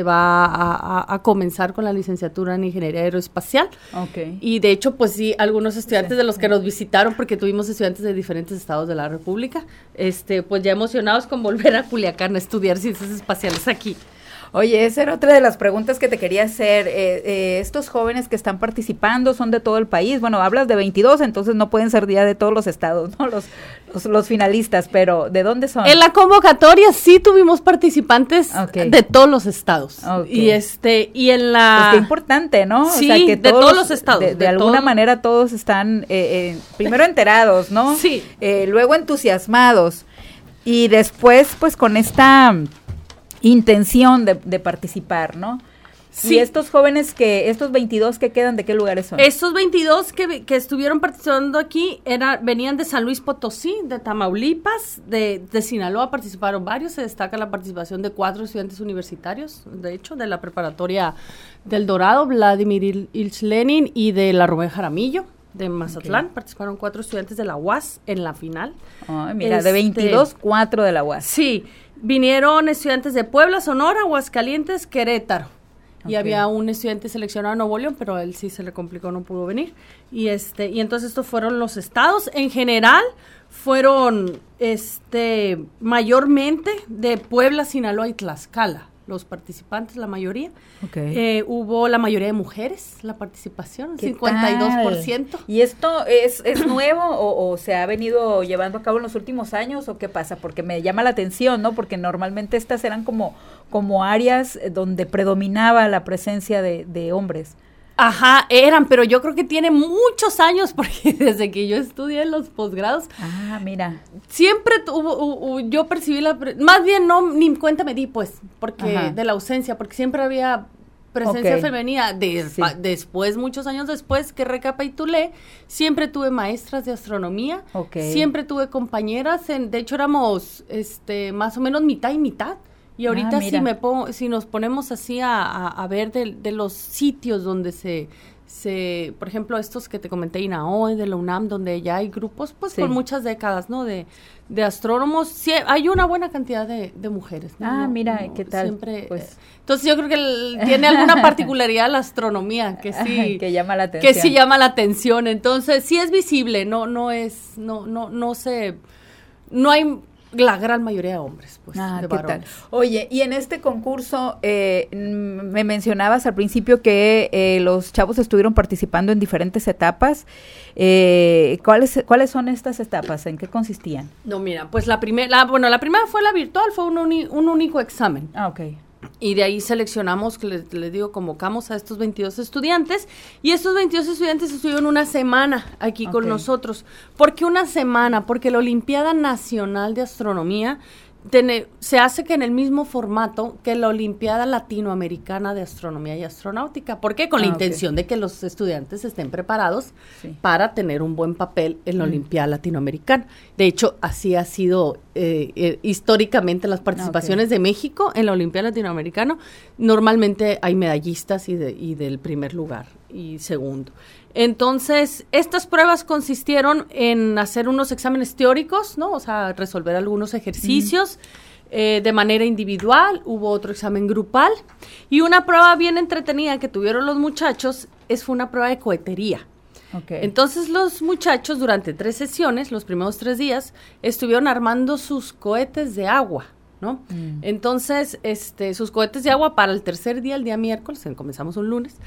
a comenzar con la licenciatura en Ingeniería Aeroespacial. Y de hecho, pues sí, algunos estudiantes de los que nos visitaron, porque tuvimos estudiantes de diferentes estados de la República, pues ya emocionados con volver a Culiacán a estudiar ciencias espaciales aquí. Oye, esa era otra de las preguntas que te quería hacer. Estos jóvenes que están participando son de todo el país. Bueno, hablas de 22, entonces no pueden ser ya de todos los estados, ¿no? Los finalistas, pero ¿de dónde son? En la convocatoria sí tuvimos participantes de todos los estados. Y en la... Pues qué importante, ¿no? Sí, o sea, que de todos los estados. De alguna manera todos están primero enterados, ¿no? Sí. Luego entusiasmados. Y después, pues, con esta intención de participar, ¿no? Sí. Y estos jóvenes estos 22 que quedan, ¿de qué lugares son? Estos 22 que estuvieron participando aquí venían de San Luis Potosí, de Tamaulipas, de Sinaloa participaron varios. Se destaca la participación de 4 estudiantes universitarios, de hecho, de la preparatoria del Dorado, Vladimir Ilich Lenin, y de la Rubén Jaramillo, de Mazatlán. Participaron 4 estudiantes de la UAS en la final. Mira, de 22, 4 de la UAS. Sí, vinieron estudiantes de Puebla, Sonora, Aguascalientes, Querétaro. Y había un estudiante seleccionado en Nuevo León, pero a él sí se le complicó, no pudo venir. Y entonces estos fueron los estados. En general fueron mayormente de Puebla, Sinaloa y Tlaxcala. Los participantes, la mayoría. Hubo la mayoría de mujeres, la participación, 52%. Tal? ¿Y esto es nuevo o se ha venido llevando a cabo en los últimos años o qué pasa? Porque me llama la atención, ¿no? Porque normalmente estas eran como áreas donde predominaba la presencia de hombres. Ajá, pero yo creo que tiene muchos años, porque desde que yo estudié en los posgrados. Mira. Siempre yo percibí más bien ni cuenta me di, pues, porque de la ausencia, porque siempre había presencia femenina. Después, muchos años después que recapitulé, siempre tuve maestras de astronomía, siempre tuve compañeras, de hecho éramos más o menos mitad y mitad. Y ahorita si nos ponemos así a ver de los sitios donde por ejemplo, estos que te comenté, INAOE, de la UNAM, donde ya hay grupos, pues con muchas décadas, ¿no? De astrónomos, sí, hay una buena cantidad de mujeres, ¿no? Mira, ¿qué tal? Siempre, pues. Entonces yo creo que tiene alguna particularidad la astronomía, que sí. Que llama la atención. Que sí llama la atención, entonces sí es visible, no hay la gran mayoría de hombres, pues, de varones. ¿Qué tal? Oye, y en este concurso me mencionabas al principio que los chavos estuvieron participando en diferentes etapas. ¿Cuáles son estas etapas? ¿En qué consistían? No, mira, pues la primera fue la virtual, fue un único examen. Y de ahí seleccionamos, les digo, convocamos a estos 22 estudiantes, y estos 22 estudiantes estuvieron una semana aquí con nosotros. ¿Por qué una semana? Porque la Olimpiada Nacional de Astronomía se hace que en el mismo formato que la Olimpiada Latinoamericana de Astronomía y Astronáutica. ¿Por qué? Con la intención de que los estudiantes estén preparados para tener un buen papel en la Olimpiada Latinoamericana. De hecho, así ha sido históricamente las participaciones de México en la Olimpiada Latinoamericana. Normalmente hay medallistas y del primer lugar y segundo. Entonces, estas pruebas consistieron en hacer unos exámenes teóricos, ¿no? O sea, resolver algunos ejercicios de manera individual. Hubo otro examen grupal. Y una prueba bien entretenida que tuvieron los muchachos fue una prueba de cohetería. Okay. Entonces, los muchachos durante 3 sesiones, los primeros 3 días, estuvieron armando sus cohetes de agua, ¿no? Entonces, sus cohetes de agua para el tercer día, el día miércoles, comenzamos un lunes,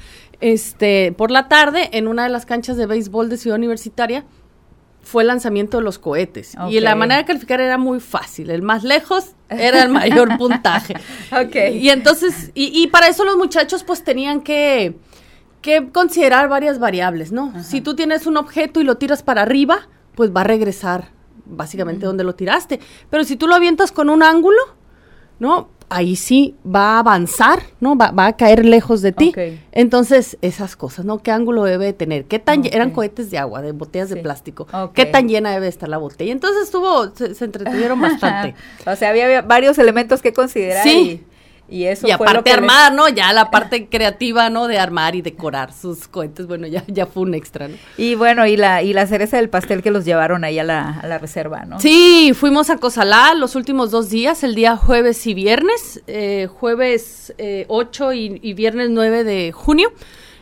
por la tarde, en una de las canchas de béisbol de Ciudad Universitaria, fue el lanzamiento de los cohetes. Okay. Y la manera de calificar era muy fácil. El más lejos era el mayor puntaje. Okay. Y entonces, y para eso los muchachos, pues, tenían que considerar varias variables, ¿no? Ajá. Si tú tienes un objeto y lo tiras para arriba, pues va a regresar básicamente donde lo tiraste. Pero si tú lo avientas con un ángulo, ¿no? Ahí sí va a avanzar, ¿no? Va a caer lejos de ti. Okay. Entonces, esas cosas, ¿no? ¿Qué ángulo debe tener? ¿Qué tan eran cohetes de agua, de botellas de plástico? Okay. ¿Qué tan llena debe estar la botella? Entonces se entretuvieron bastante. O sea, había varios elementos que considerar. Sí. Y eso y fue aparte lo que armar, ¿no? Ya la parte creativa, ¿no? De armar y decorar sus cohetes, bueno, ya fue un extra, ¿no? Y bueno, y la cereza del pastel que los llevaron ahí a la reserva, ¿no? Sí, fuimos a Cozalá los últimos 2 días, el día jueves y viernes, jueves 8 y viernes 9 de junio.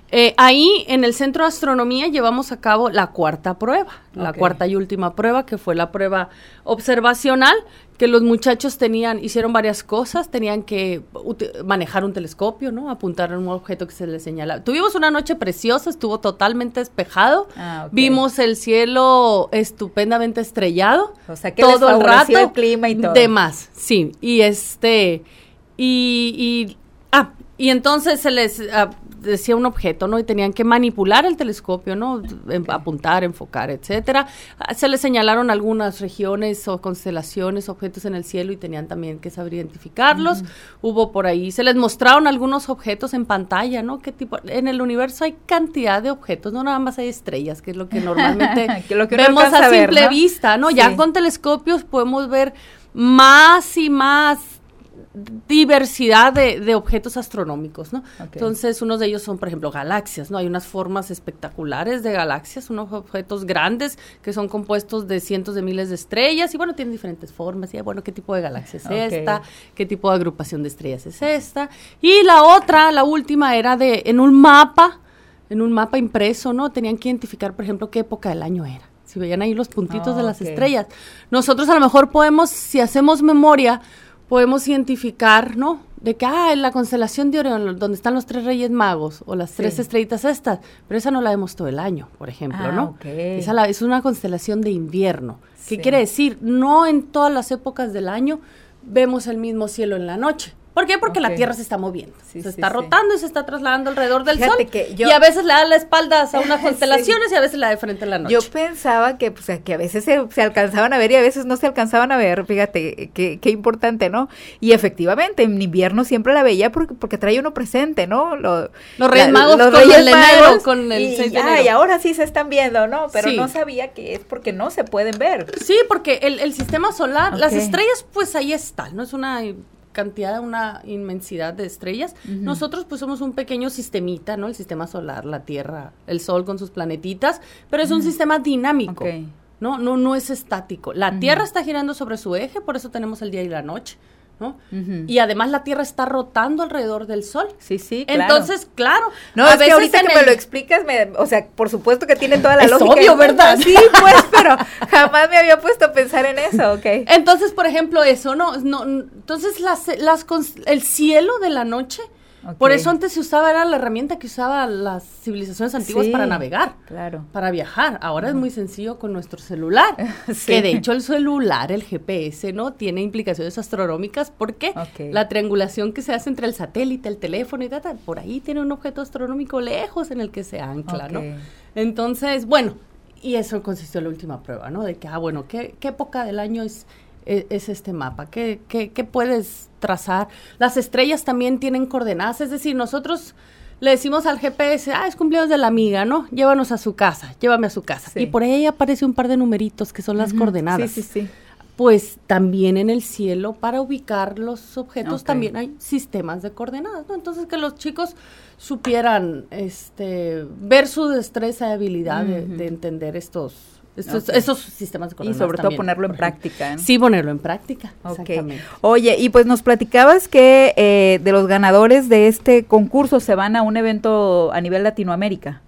Ahí en el Centro de Astronomía llevamos a cabo la cuarta prueba, la cuarta y última prueba, que fue la prueba observacional, que los muchachos hicieron varias cosas, tenían que manejar un telescopio, ¿no? Apuntar a un objeto que se les señalaba. Tuvimos una noche preciosa, estuvo totalmente despejado, vimos el cielo estupendamente estrellado, o sea, que todo el rato, el clima y todo. Demás, sí, y entonces se les decía un objeto, ¿no? Y tenían que manipular el telescopio, ¿no? Apuntar, enfocar, etcétera. Se les señalaron algunas regiones o constelaciones, objetos en el cielo y tenían también que saber identificarlos. Hubo por ahí, se les mostraron algunos objetos en pantalla, ¿no? ¿Qué tipo? En el universo hay cantidad de objetos, no nada más hay estrellas, que es lo que normalmente vemos a simple vista, ¿no? Sí. Ya con telescopios podemos ver más y más diversidad de objetos astronómicos, ¿no? Entonces, unos de ellos son, por ejemplo, galaxias, ¿no? Hay unas formas espectaculares de galaxias, unos objetos grandes que son compuestos de cientos de miles de estrellas y, bueno, tienen diferentes formas. Y, bueno, ¿qué tipo de galaxia es esta? ¿Qué tipo de agrupación de estrellas es esta? Y la última era en un mapa impreso, ¿no? Tenían que identificar, por ejemplo, qué época del año era. Si veían ahí los puntitos de las estrellas. Nosotros a lo mejor podemos, si hacemos memoria, podemos identificar, ¿no? De que, en la constelación de Orión, donde están los 3 Reyes Magos, o las 3 estrellitas estas, pero esa no la vemos todo el año, por ejemplo, ¿no? Esa es una constelación de invierno. ¿Qué quiere decir? No en todas las épocas del año vemos el mismo cielo en la noche. ¿Por qué? Porque la Tierra se está moviendo, se está rotando y se está trasladando alrededor del Sol, y a veces le da la espalda a unas constelaciones y a veces la de frente en la noche. Yo pensaba que a veces se alcanzaban a ver y a veces no se alcanzaban a ver, fíjate, qué importante, ¿no? Y efectivamente, en invierno siempre la veía porque trae uno presente, ¿no? Los Reyes Magos con el enero, con el 6 de enero. Y ahora sí se están viendo, ¿no? Pero no sabía que es porque no se pueden ver. Sí, porque el sistema solar, las estrellas, pues ahí están, ¿no? Es una una inmensidad de estrellas. Nosotros pues somos un pequeño sistemita, ¿no? El sistema solar, la Tierra, el Sol con sus planetitas, pero es un sistema dinámico, no es estático. La Tierra está girando sobre su eje, por eso tenemos el día y la noche, ¿no? Y además la Tierra está rotando alrededor del Sol. Sí, claro. Entonces, claro. No, es que ahorita que me lo explicas, o sea, por supuesto que tiene toda la lógica. Es obvio, ¿verdad? Sí, pues, pero jamás me había puesto a pensar en eso, Entonces, por ejemplo, eso, ¿no? Entonces, el cielo de la noche, por eso antes se usaba, era la herramienta que usaban las civilizaciones antiguas para navegar, para viajar. Ahora es muy sencillo con nuestro celular, que de hecho el celular, el GPS, ¿no? Tiene implicaciones astronómicas porque la triangulación que se hace entre el satélite, el teléfono y tal, por ahí tiene un objeto astronómico lejos en el que se ancla, ¿no? Entonces, bueno, y eso consistió en la última prueba, ¿no? De que, ¿qué época del año es es este mapa? ¿Qué puedes trazar? Las estrellas también tienen coordenadas, es decir, nosotros le decimos al GPS, es cumpleaños de la amiga, ¿no? Llévanos a su casa, llévame a su casa. Sí. Y por ahí aparece un par de numeritos que son las coordenadas. Sí. Pues también en el cielo, para ubicar los objetos, Ok. también hay sistemas de coordenadas, ¿no? Entonces, que los chicos supieran ver su destreza y habilidad de entender estos sistemas de Y coordenadas. sobre todo también, ponerlo en por ejemplo. práctica, ¿no? Sí, ponerlo en práctica, Ok. exactamente. Oye, y pues nos platicabas que de los ganadores de este concurso se van a un evento a nivel Latinoamérica.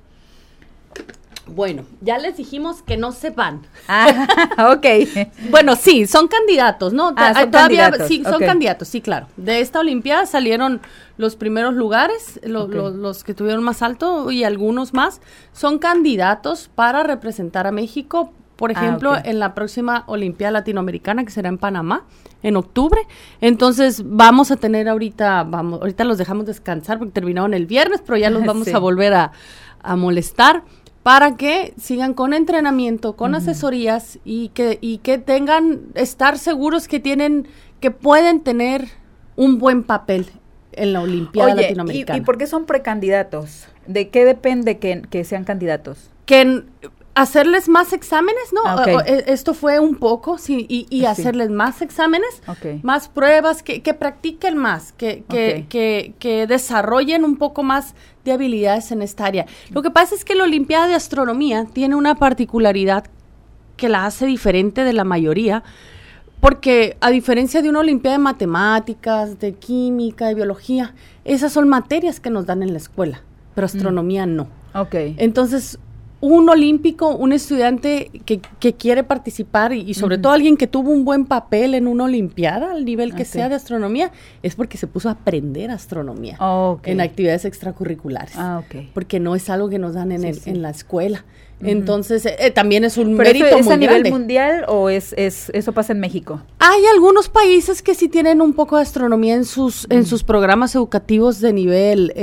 Bueno, ya les dijimos que no se van. Ok. Bueno, sí, son candidatos, ¿no? Son Todavía, candidatos, sí, son ok. candidatos, sí, claro. De esta Olimpiada salieron los primeros lugares, los que tuvieron más alto y algunos más. Son candidatos para representar a México, por ejemplo, ok. en la próxima Olimpiada Latinoamericana, que será en Panamá, en octubre. Entonces, vamos a tener ahorita los dejamos descansar porque terminaron el viernes, pero ya los vamos Sí. a volver a molestar, para que sigan con entrenamiento, con asesorías y que tengan, estar seguros que pueden tener un buen papel en la Olimpiada Oye, Latinoamericana. ¿y por qué son precandidatos? ¿De qué depende que sean candidatos? Hacerles más exámenes, ¿no? Ok. Esto fue un poco, sí, y Sí. hacerles más exámenes, Ok. más pruebas, que practiquen más, Ok. que desarrollen un poco más de habilidades en esta área. Lo que pasa es que la Olimpiada de Astronomía tiene una particularidad que la hace diferente de la mayoría, porque a diferencia de una Olimpiada de Matemáticas, de Química, de Biología, esas son materias que nos dan en la escuela, pero astronomía no. Ok. Entonces, un olímpico, un estudiante que quiere participar y sobre todo alguien que tuvo un buen papel en una olimpiada, al nivel que Ok. sea de astronomía, es porque se puso a aprender astronomía Ok. en actividades extracurriculares. Ok. Porque no es algo que nos dan en, Sí. en la escuela. Entonces, también es un ¿Pero mérito eso es muy a nivel grande. mundial o eso pasa en México? Hay algunos países que sí tienen un poco de astronomía en sus programas educativos de nivel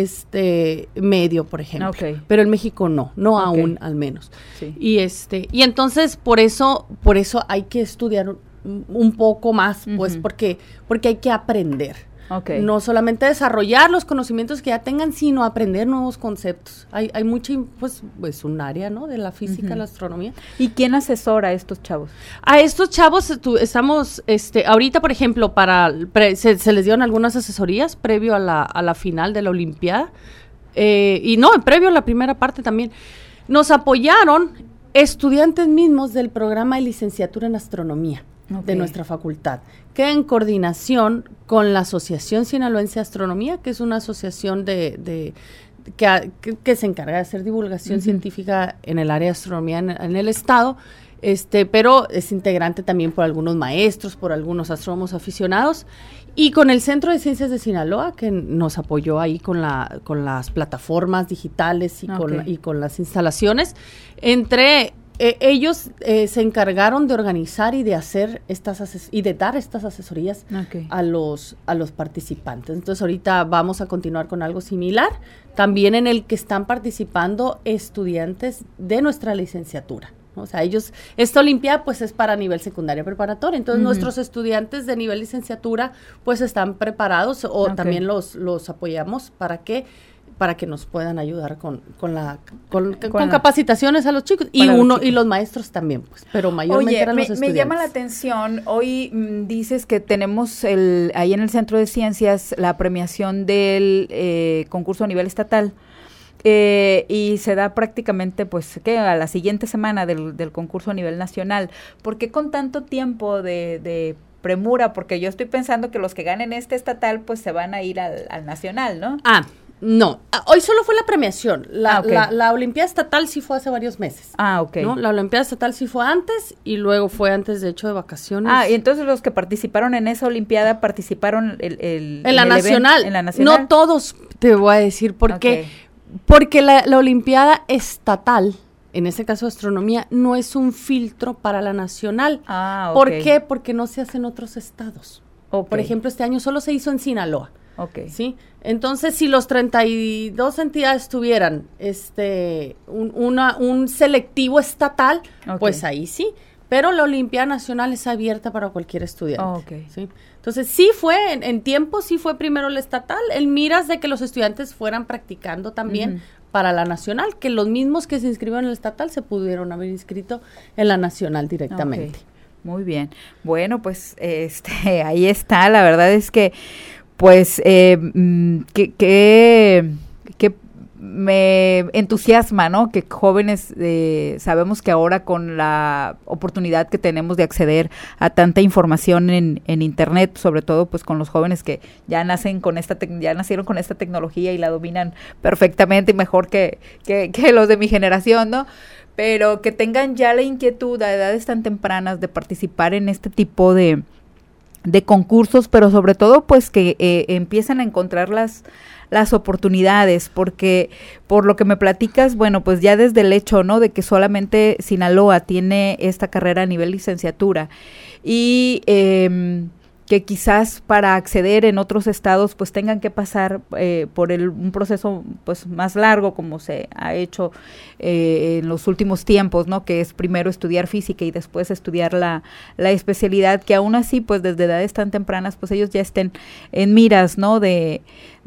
medio, por ejemplo. Ok. Pero en México no Ok. aún al menos. Sí. Y entonces por eso hay que estudiar un poco más, pues porque hay que aprender. Ok. No solamente desarrollar los conocimientos que ya tengan, sino aprender nuevos conceptos. Hay mucho, pues es un área, ¿no? De la física, la astronomía. ¿Y quién asesora a estos chavos? A estos chavos estamos, ahorita, por ejemplo, se les dieron algunas asesorías previo a la final de la Olimpiada, previo a la primera parte también. Nos apoyaron estudiantes mismos del programa de licenciatura en astronomía de Ok. nuestra facultad, que en coordinación con la Asociación Sinaloense de Astronomía, que es una asociación que se encarga de hacer divulgación científica en el área de astronomía en el estado, pero es integrante también por algunos maestros, por algunos astrónomos aficionados, y con el Centro de Ciencias de Sinaloa, que nos apoyó ahí con las plataformas digitales y con las instalaciones. Ellos se encargaron de organizar y de hacer y de dar estas asesorías Ok. a los participantes. Entonces ahorita vamos a continuar con algo similar, también en el que están participando estudiantes de nuestra licenciatura. O sea, esta Olimpiada pues es para nivel secundaria preparatoria, entonces nuestros estudiantes de nivel licenciatura pues están preparados o Ok. también los apoyamos para que nos puedan ayudar con capacitaciones a los chicos y los maestros también, pues, pero mayormente Oye, eran los me estudiantes. llama la atención, hoy dices que tenemos ahí en el Centro de Ciencias la premiación del concurso a nivel estatal. Y se da prácticamente, pues, a la siguiente semana del concurso a nivel nacional. ¿Por qué con tanto tiempo de premura? Porque yo estoy pensando que los que ganen este estatal, pues, se van a ir al nacional, ¿no? No, hoy solo fue la premiación. Ok. La Olimpiada Estatal sí fue hace varios meses. Ok. ¿No? La Olimpiada Estatal sí fue antes y luego fue antes, de hecho, de vacaciones. Y entonces los que participaron en esa Olimpiada participaron en la nacional. En la nacional. No todos, te voy a decir por qué. Porque la Olimpiada Estatal, en este caso astronomía, no es un filtro para la nacional. ¿Por qué? Porque no se hace en otros estados. Por ejemplo, este año solo se hizo en Sinaloa. ¿Sí? Entonces, si los 32 entidades tuvieran un selectivo estatal, pues ahí sí. pero la Olimpiada Nacional es abierta para cualquier estudiante. Oh, okay. ¿Sí? Entonces sí fue, en tiempo sí fue primero la estatal, en miras de que los estudiantes fueran practicando también para la nacional, que los mismos que se inscribieron en la estatal se pudieron haber inscrito en la nacional directamente. Okay. Muy bien. Bueno, pues ahí está. La verdad es que, pues, que me entusiasma, ¿no? Que jóvenes, sabemos que ahora con la oportunidad que tenemos de acceder a tanta información en internet, sobre todo pues con los jóvenes que ya nacieron con esta tecnología y la dominan perfectamente y mejor que los de mi generación, ¿no? Pero que tengan ya la inquietud a edades tan tempranas de participar en este tipo de concursos, pero sobre todo pues que empiezan a encontrar las oportunidades, porque por lo que me platicas, bueno, pues ya desde el hecho, ¿no?, de que solamente Sinaloa tiene esta carrera a nivel licenciatura y que quizás para acceder en otros estados pues tengan que pasar por un proceso pues más largo, como se ha hecho en los últimos tiempos, ¿no?, que es primero estudiar física y después estudiar la especialidad, que aún así pues desde edades tan tempranas pues ellos ya estén en miras, ¿no?, de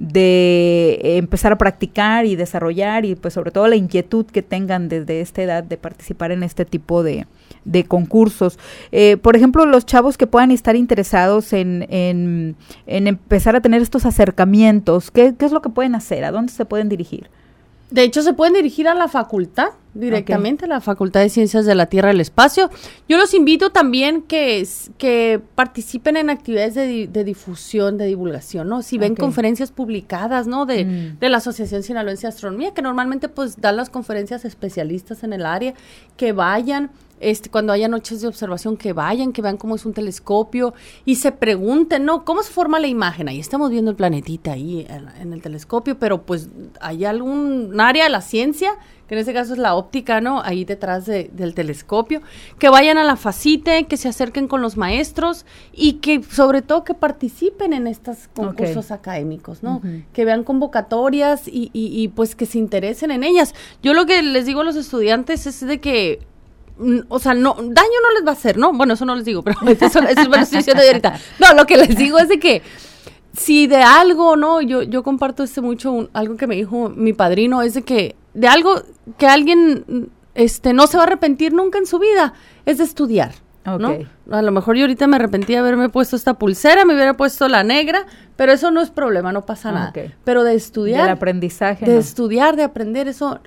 empezar a practicar y desarrollar, y pues sobre todo la inquietud que tengan desde esta edad de participar en este tipo de concursos. Por ejemplo, los chavos que puedan estar interesados en empezar a tener estos acercamientos, ¿qué es lo que pueden hacer? ¿A dónde se pueden dirigir? De hecho, se pueden dirigir a la facultad, directamente, a la Facultad de Ciencias de la Tierra y el Espacio. Yo los invito también que participen en actividades de difusión, de divulgación, ¿no? Si ven conferencias publicadas, ¿no?, de la Asociación Sinaloense de Astronomía, que normalmente pues dan las conferencias especialistas en el área, que vayan. Cuando haya noches de observación, que vayan, que vean cómo es un telescopio y se pregunten, ¿no?, ¿cómo se forma la imagen? Ahí estamos viendo el planetita ahí en el telescopio, pero pues hay algún área de la ciencia, que en este caso es la óptica, ¿no?, ahí detrás del telescopio, que vayan a la FACITE, que se acerquen con los maestros y que sobre todo que participen en estos concursos académicos, ¿no?, que vean convocatorias y pues que se interesen en ellas. Yo lo que les digo a los estudiantes es de que o sea, no, daño no les va a hacer, ¿no? Bueno, eso no les digo, pero eso me lo estoy diciendo yo ahorita. No, lo que les digo es de que si de algo, ¿no? Yo comparto algo que me dijo mi padrino, es de que de algo que alguien no se va a arrepentir nunca en su vida, es de estudiar, ¿no? A lo mejor yo ahorita me arrepentí de haberme puesto esta pulsera, me hubiera puesto la negra, pero eso no es problema, no pasa nada. Pero de estudiar, del aprendizaje, de estudiar, de aprender, eso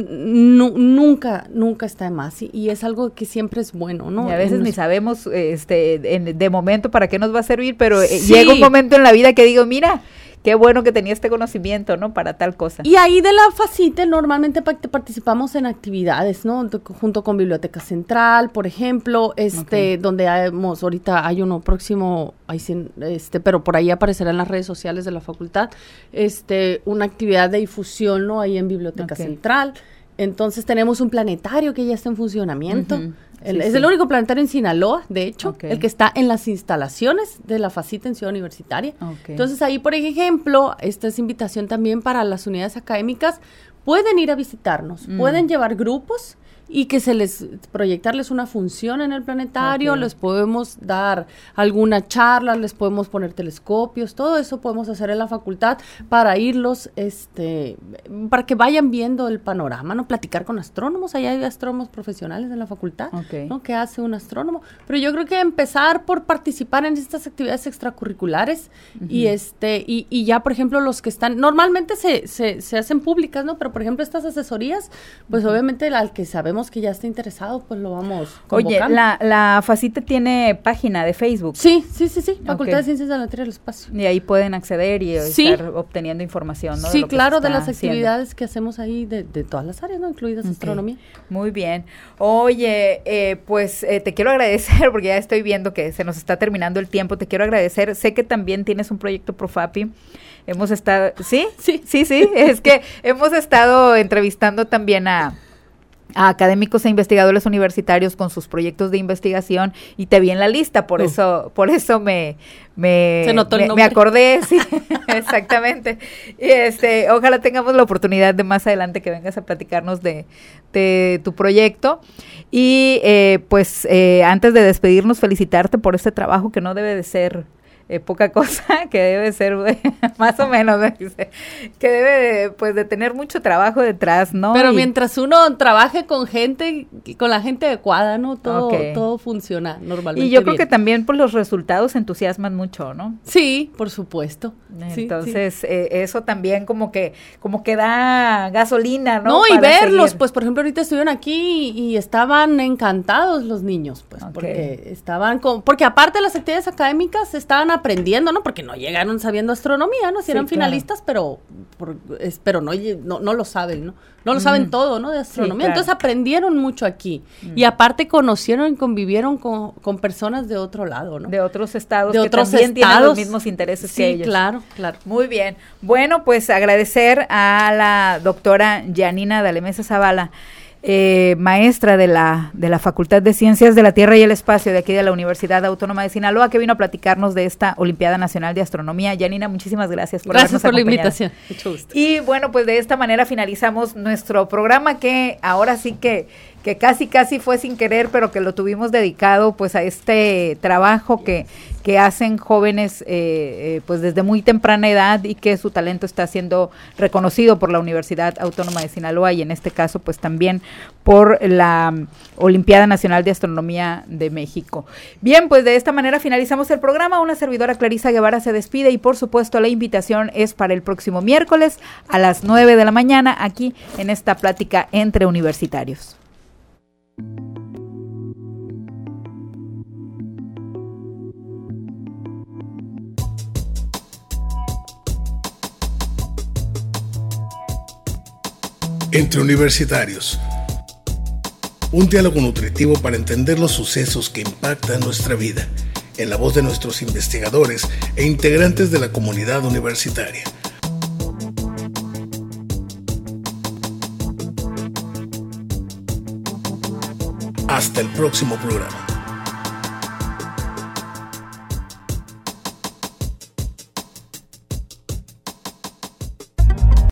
nunca está de más, y es algo que siempre es bueno, ¿no? Y a veces ni sabemos de momento para qué nos va a servir, pero llega un momento en la vida que digo, mira, qué bueno que tenía este conocimiento, ¿no?, para tal cosa. Y ahí de la FACITE normalmente participamos en actividades, ¿no?, junto con Biblioteca Central, por ejemplo, donde ahorita hay uno próximo, pero por ahí aparecerá en las redes sociales de la facultad, una actividad de difusión, ¿no?, ahí en Biblioteca Central. Entonces tenemos un planetario que ya está en funcionamiento. Es el único planetario en Sinaloa, de hecho, el que está en las instalaciones de la FACITE en Ciudad Universitaria. Entonces ahí, por ejemplo, esta es invitación también para las unidades académicas, pueden ir a visitarnos, pueden llevar grupos y que proyectarles una función en el planetario, les podemos dar alguna charla, les podemos poner telescopios, todo eso podemos hacer en la facultad para irlos, para que vayan viendo el panorama, ¿no? Platicar con astrónomos, allá hay astrónomos profesionales en la facultad, ¿no?, ¿qué hace un astrónomo? Pero yo creo que empezar por participar en estas actividades extracurriculares y ya, por ejemplo, los que están, normalmente se hacen públicas, ¿no? Pero, por ejemplo, estas asesorías, pues obviamente al que sabemos que ya está interesado, pues lo vamos convocando. Oye, la FACITE tiene página de Facebook. Sí, Facultad de Ciencias de la Tierra y el Espacio. Y ahí pueden acceder y estar obteniendo información, ¿no? Sí, claro, de las actividades que hacemos ahí de todas las áreas, ¿no?, incluidas astronomía. Muy bien. Oye, pues te quiero agradecer, porque ya estoy viendo que se nos está terminando el tiempo, te quiero agradecer. Sé que también tienes un proyecto Profapi. Hemos estado, ¿sí? Sí, es que hemos estado entrevistando también a a académicos e investigadores universitarios con sus proyectos de investigación y te vi en la lista, por eso Se notó el me nombre. acordé, sí, exactamente. Y ojalá tengamos la oportunidad de más adelante que vengas a platicarnos de tu proyecto. Y pues antes de despedirnos, felicitarte por este trabajo que no debe de ser poca cosa, que debe ser más o menos, que debe pues de tener mucho trabajo detrás, ¿no? Pero mientras uno trabaje con gente, con la gente adecuada, ¿no? Todo funciona normalmente y yo creo bien. que también pues los resultados entusiasman mucho, ¿no? Sí, por supuesto. Entonces, sí. Eso también como que da gasolina, ¿no? No, y para verlos, seguir. pues por ejemplo ahorita estuvieron aquí y estaban encantados los niños, pues porque porque aparte de las actividades académicas estaban aprendiendo, ¿no? Porque no llegaron sabiendo astronomía, ¿no? Si eran finalistas, pero no lo saben, ¿no? No lo saben todo, ¿no? De astronomía. Sí, claro. Entonces aprendieron mucho aquí. Y aparte conocieron y convivieron con personas de otro lado, ¿no? De otros estados de que otros también tienen estados. los mismos intereses que ellos. Sí, claro. Muy bien. Bueno, pues agradecer a la doctora Yanina Dalemesa Zavala, maestra de la Facultad de Ciencias de la Tierra y el Espacio de aquí de la Universidad Autónoma de Sinaloa, que vino a platicarnos de esta Olimpiada Nacional de Astronomía. Yanina, muchísimas gracias por habernos Gracias por la acompañado. invitación. Mucho gusto. Y bueno, pues de esta manera finalizamos nuestro programa, que ahora sí que casi fue sin querer, pero que lo tuvimos dedicado pues a este trabajo que hacen jóvenes pues desde muy temprana edad, y que su talento está siendo reconocido por la Universidad Autónoma de Sinaloa, y en este caso pues también por la Olimpiada Nacional de Astronomía de México. Bien, pues de esta manera finalizamos el programa. Una servidora, Clarisa Guevara, se despide, y por supuesto la invitación es para el próximo miércoles a las 9 de la mañana aquí en esta plática entre universitarios. Entre universitarios. Un diálogo nutritivo para entender los sucesos que impactan nuestra vida, en la voz de nuestros investigadores e integrantes de la comunidad universitaria. Hasta el próximo programa.